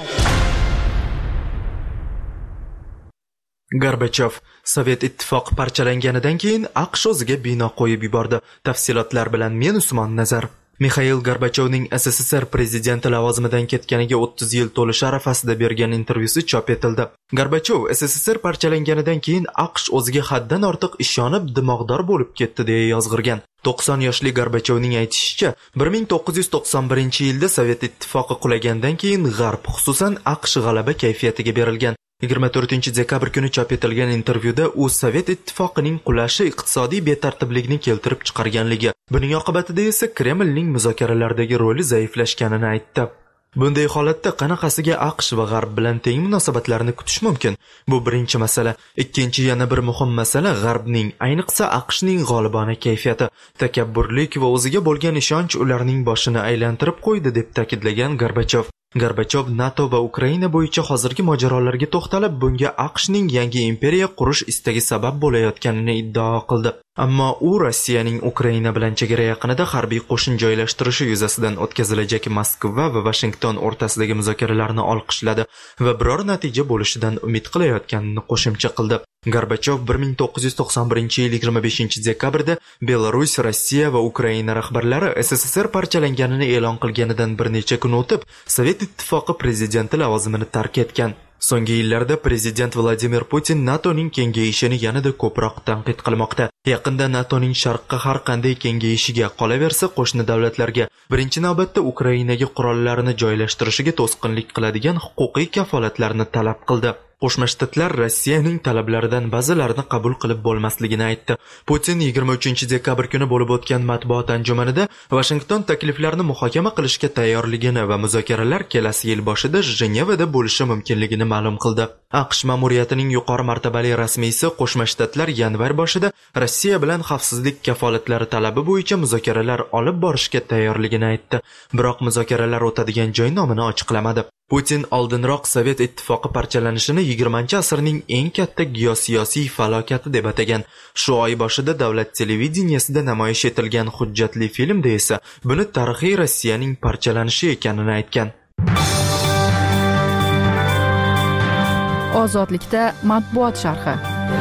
Gorbachov Sovet ittifoqi parchalanganidan keyin AQSh o'ziga bino qo'yib yubordi. Tafsilotlar bilan men Usmon Nazar. Mikhail Gorbachovning S S S R prezidenti lavozimidan ketganiga o'ttiz yil to'lishi arafasida bergan intervyusi chop etildi. Gorbachov S S S R parchalanganidan keyin AQSh o'ziga haddan ortiq ishonib dimog'dor bo'lib ketdi deya yozg'irgan. to'qson yoshli Gorbachovning aytishicha, bir ming to'qqiz yuz to'qson birinchi yilda Sovet ittifoqi qulagandan keyin G'arb, xususan AQSh g'alaba kayfiyatiga berilgan. yigirma to'rtinchi dekabr kuni chop etilgan intervyuda u Sovet ittifoqining qulashi iqtisodiy betartiblikni keltirib chiqarganligi, buning oqibatida esa Kremlning muzokaralardagi roli zaiflashganini aytdi. Bunday holatda qanaqasiga AQSh va G'arb bilan teng munosabatlarni kutish mumkin? Bu birinchi masala. Ikkinchi yana bir muhim masala G'arbning, ayniqsa AQShning g'olibona kayfiyati, takabburlik va o'ziga bo'lgan ishonch ularning boshini aylantirib qo'ydi deb ta'kidlagan Gorbachov. Gorbachov NATO va Ukraina bo'yicha hozirgi mojarolarga to'xtalib, bunga AQShning yangi imperiya qurish istagi sabab bo'layotganini iddao qildi. Ammo u Rossiyaning Ukraina bilan chegara yaqinida harbiy qo'shin joylashtirishi yuzasidan o'tkazilajak Moskva va Washington o'rtasidagi muzokaralarni olqishladi va biror natija bo'lishidan umid qilayotganini qo'shimcha qildi. Gorbachov bir ming to'qqiz yuz to'qson birinchi yil yigirma beshinchi dekabrda Belarus, Rossiya va Ukraina rahbarlari S S S R parchalanganini e'lon qilganidan bir necha kun o'tib, Sovet ittifoqi prezidenti lavozimini tark etgan. So'nggi yillarda prezident Vladimir Putin NATOning kengayishini yanada ko'proq tanqid qilmoqda. Yaqinda NATOning sharqqa har qanday kengayishiga, qolaversa qo'shni davlatlarga, birinchi navbatda Ukrainaga qurollarini joylashtirishiga to'sqinlik qiladigan huquqiy kafolatlarni talab qildi. Qo'shma Shtatlar Rossiyaning talablaridan ba'zilarini qabul qilib bo'lmasligini aytdi. Putin yigirma uchinchi dekabr kuni bo'lib o'tgan matbuot anjumanida Washington takliflarini muhokama qilishga tayyorligini va muzokaralar kelasi yil boshida Jenevada bo'lishi mumkinligini ma'lum qildi. AQSh ma'muriyatining yuqori martabali rasmiysi Qo'shma Shtatlar yanvar boshida Rossiya bilan xavfsizlik kafolatlari talabi bo'yicha muzokaralar olib borishga tayyorligini aytdi. Biroq muzokaralar o'tadigan joy nomini ochiqlamadi. Putin oldinroq Sovet ittifoqi parchalanishini yigirmanchi asrning eng katta geosiyosiy falokati deb atagan. Shu oy boshida davlat televideniyasida namoyish etilgan hujjatli filmda esa buni tarixiy Rossiyaning parchalanishi ekanini aytgan. Ozodlikda matbuot sharhi.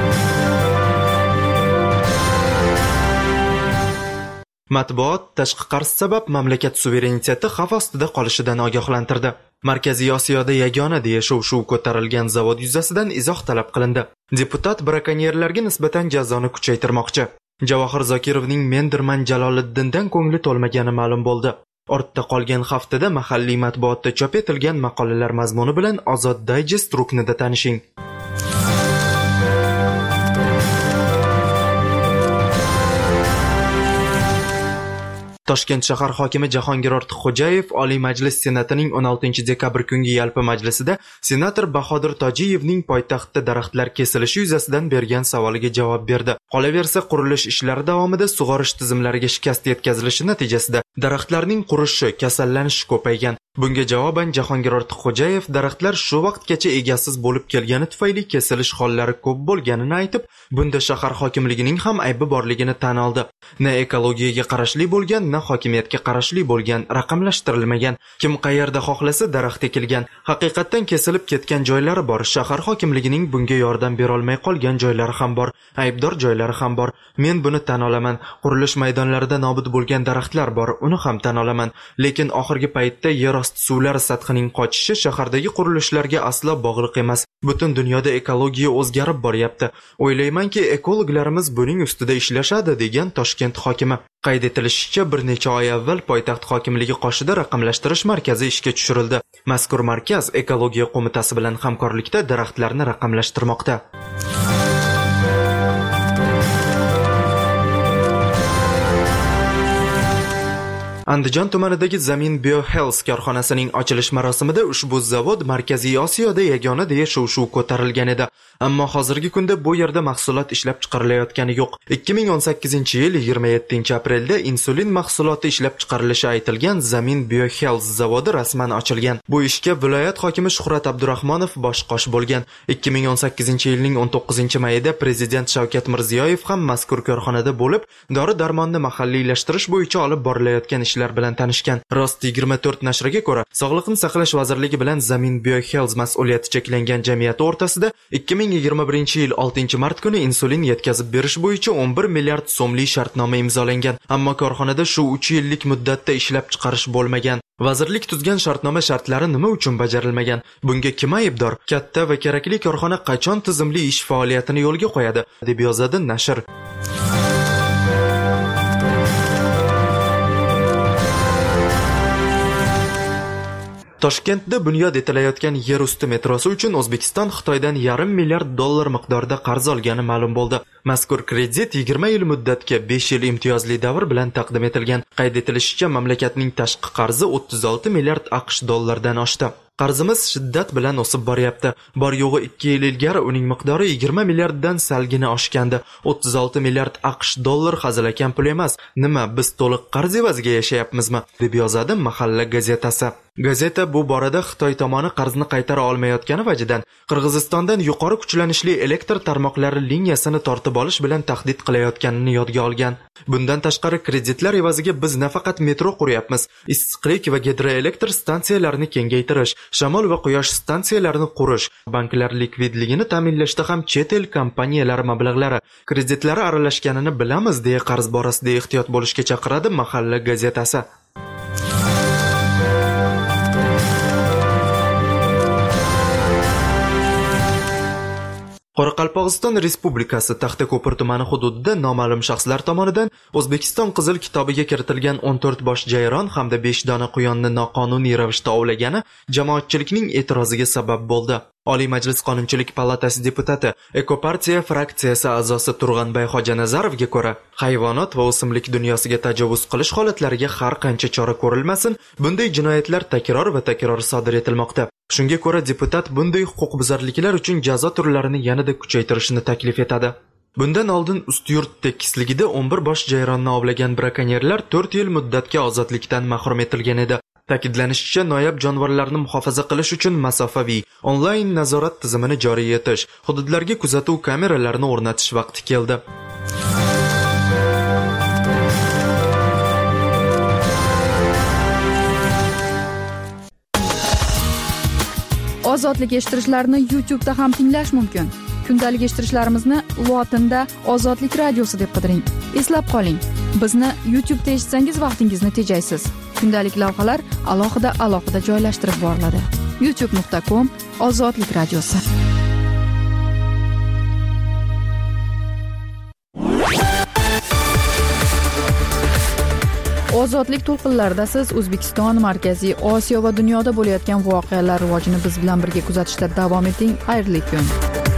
Matbuot tashqi qarz sabab mamlakat suvereniteti xavf ostida qolishidan ogohlantirdi. Markaziy Osiyoda yagona deya shuv-shuv ko'tarilgan zavod yuzasidan izoh talab qilindi. Deputat brakonyerlarga nisbatan jazoni kuchaytirmoqchi. Javohir Zokirovning Mendirman Jaloliddindan ko'ngli to'lmagani ma'lum bo'ldi. Ortda qolgan haftada mahalliy matbuotda chop etilgan maqolalar mazmuni bilan Ozod Digest ruknida tanishing. Toshkent shahar hokimi Jahongir Ortiqxo'jayev Oliy Majlis Senatining o'n oltinchi dekabr kungi yalpi majlisida senator Bahodir Tojiyevning poytaxtda daraxtlar kesilishi yuzasidan bergan savoliga javob berdi. Qolaversa, qurilish ishlari davomida sug'orish tizimlariga shikast yetkazilishi natijasida daraxtlarning qurishi, kasallanishi ko'paygan. Bunga javoban Jahongir Ortiqxo'jayev daraxtlar shu vaqtgacha egasiz bo'lib kelgani tufayli kesilish hollari ko'p bo'lganini aytib, bunda shahar hokimligining ham aybi borligini tan oldi. Na ekologiyaga qarashli bo'lgan, na hokimiyatga qarashli bo'lgan, raqamlashtirilmagan. Kim qayerda xohlasa daraxt ekilgan. Haqiqatdan kesilib ketgan joylari bor. Shahar hokimligining bunga yordam bera olmay qolgan joylari ham bor. Aybdor joylari ham bor. Men buni tan olaman. Qurilish maydonlarida nobud bo'lgan daraxtlar bor, uni ham tan olaman. Lekin oxirgi paytda yer osti suvlari sathining qochishi shahardagi qurilishlarga aslo bog'liq emas. Butun dunyoda ekologiya o'zgarib boryapti. O'ylaymanki, ekologlarimiz buning ustida ishlashadi, degan Toshkent hokimi. Qayd etilishicha, bir necha oy avval poytaxt hokimligi qoshida raqamlashtirish markazi ishga tushirildi. Mazkur markaz ekologiya qo'mitasi bilan hamkorlikda daraxtlarni raqamlashtirmoqda. Andijon tumanidagi Zamin Biohealth korxonasining ochilish marosimida ushbu zavod Markaziy Osiyoda yagona deya shuv-shuv ko'tarilgan edi. Ammo hozirgi kunda bu yerda mahsulot ishlab chiqarilayotgani yo'q. ikki ming o'n sakkizinchi yil yigirma yettinchi aprelda insulin mahsuloti ishlab chiqarilishi aytilgan Zamin Biohealth zavodi rasman ochilgan. Bu ishga viloyat hokimi Shuhrat Abdurahmonov bosh-qosh bo'lgan. ikki ming o'n sakkizinchi yilning o'n to'qqizinchi mayida prezident Shavkat Mirziyoyev ham mazkur korxonada bo'lib, dori-darmonni mahalliylashtirish bo'yicha olib borilayotgan ishlar bilan tanishgan. Rost yigirma to'rt nashriga ko'ra, Sog'liqni saqlash vazirligi bilan Zamin Biohealth mas'uliyati cheklangan jamiyati o'rtasida ikki ming yigirma birinchi yil oltinchi mart kuni insulin yetkazib berish bo'yicha o'n bir milliard so'mlik shartnoma imzolangan. Ammo korxonada shu uch yillik muddatda ishlab chiqarish bo'lmagan. Vazirlik tuzgan shartnoma shartlari nima uchun bajarilmagan? Bunga kim aybdor? Katta va kerakli korxona qachon tizimli ish faoliyatini yo'lga qo'yadi, deb yozadi nashr. Toshkentda bunyod etilayotgan yer usti metrosi uchun O'zbekiston Xitoydan yarim milliard dollar miqdorida qarz olgani ma'lum bo'ldi. Mazkur kredit yigirma yil muddatga besh yil imtiyozli davr bilan taqdim etilgan. Qayd etilishicha, mamlakatning tashqi qarzi o'ttiz olti milliard AQSh dollardan oshdi. Qarzimiz shiddat bilan o'sib boryapti. Bor yo'g'i ikki yil ilgari uning miqdori yigirma milliarddan salgina oshgandi. o'ttiz olti milliard AQSh dollar hazilakam pul emas. Nima, biz to'liq qarz evaziga yashayapmizmi? deb yozadi Mahalla gazetasi. Gazeta bu borada Xitoy tomoni qarzni qaytara olmayotgani vajidan Qirg'izistondan yuqori kuchlanishli elektr tarmoqlari liniyasini tortib olish bilan tahdid qilayotganini yodga olgan. Bundan tashqari kreditlar evaziga biz nafaqat metro quryapmiz, issiqlik va gidroelektr stansiyalarini kengaytirish, shamol va quyosh stansiyalarini qurish, banklar likvidligini ta'minlashda ham chet el kompaniyalari mablag'lari, kreditlari aralashganini bilamiz, deya qarz borasida ehtiyot bo'lishga chaqiradi Mahalla gazetasi. Qoraqalpog'iston Respublikasi Taxtako'pir tumani hududida noma'lum shaxslar tomonidan O'zbekiston Qizil kitobiga kiritilgan o'n to'rt bosh jayron hamda besh dona quyonni noqonuniy ravishda ovlagani jamoatchilikning e'tiroziga sabab bo'ldi. Oliy Majlis Qonunchilik palatasi deputati, Ekopartiya fraksiyasi a'zosi Turg'anbay Xojanazarovga ko'ra, hayvonot va o'simlik dunyosiga tajovuz qilish holatlariga har qancha chora ko'rilmasin, bunday jinoyatlar takror va takror sodir etilmoqda. Shunga ko'ra deputat bunday huquqbuzarliklar uchun jazo turlarini yanada kuchaytirishni taklif etadi. Bundan oldin Ustyurt tekisligida o'n bir bosh jayronni ovlagan brakonyerlar to'rt yil muddatga ozodlikdan mahrum etilgan edi. Ta'kidlanishicha, noyob jonivorlarni muhofaza qilish uchun masofaviy onlayn nazorat tizimini joriy etish, hududlarga kuzatuv kameralarini o'rnatish vaqti keldi. ozodlik eshittirishlarni YouTube'da ham tinglash mumkin. Kundalik eshittirishlarimizni lotinda ozodlik radiosi deb qidiring. Eslab qoling, bizni YouTube'da eshitsangiz vaqtingizni tejaysiz. Kundalik lavhalar alohida alohida joylashtirib boriladi. youtube nuqta com ozodlik radiosi. Ozodlik to'lqinlarida siz O'zbekiston, Markaziy Osiyo va dunyoda bo'layotgan voqealar rivojini biz bilan birga kuzatishda davom eting. Xayrli kun.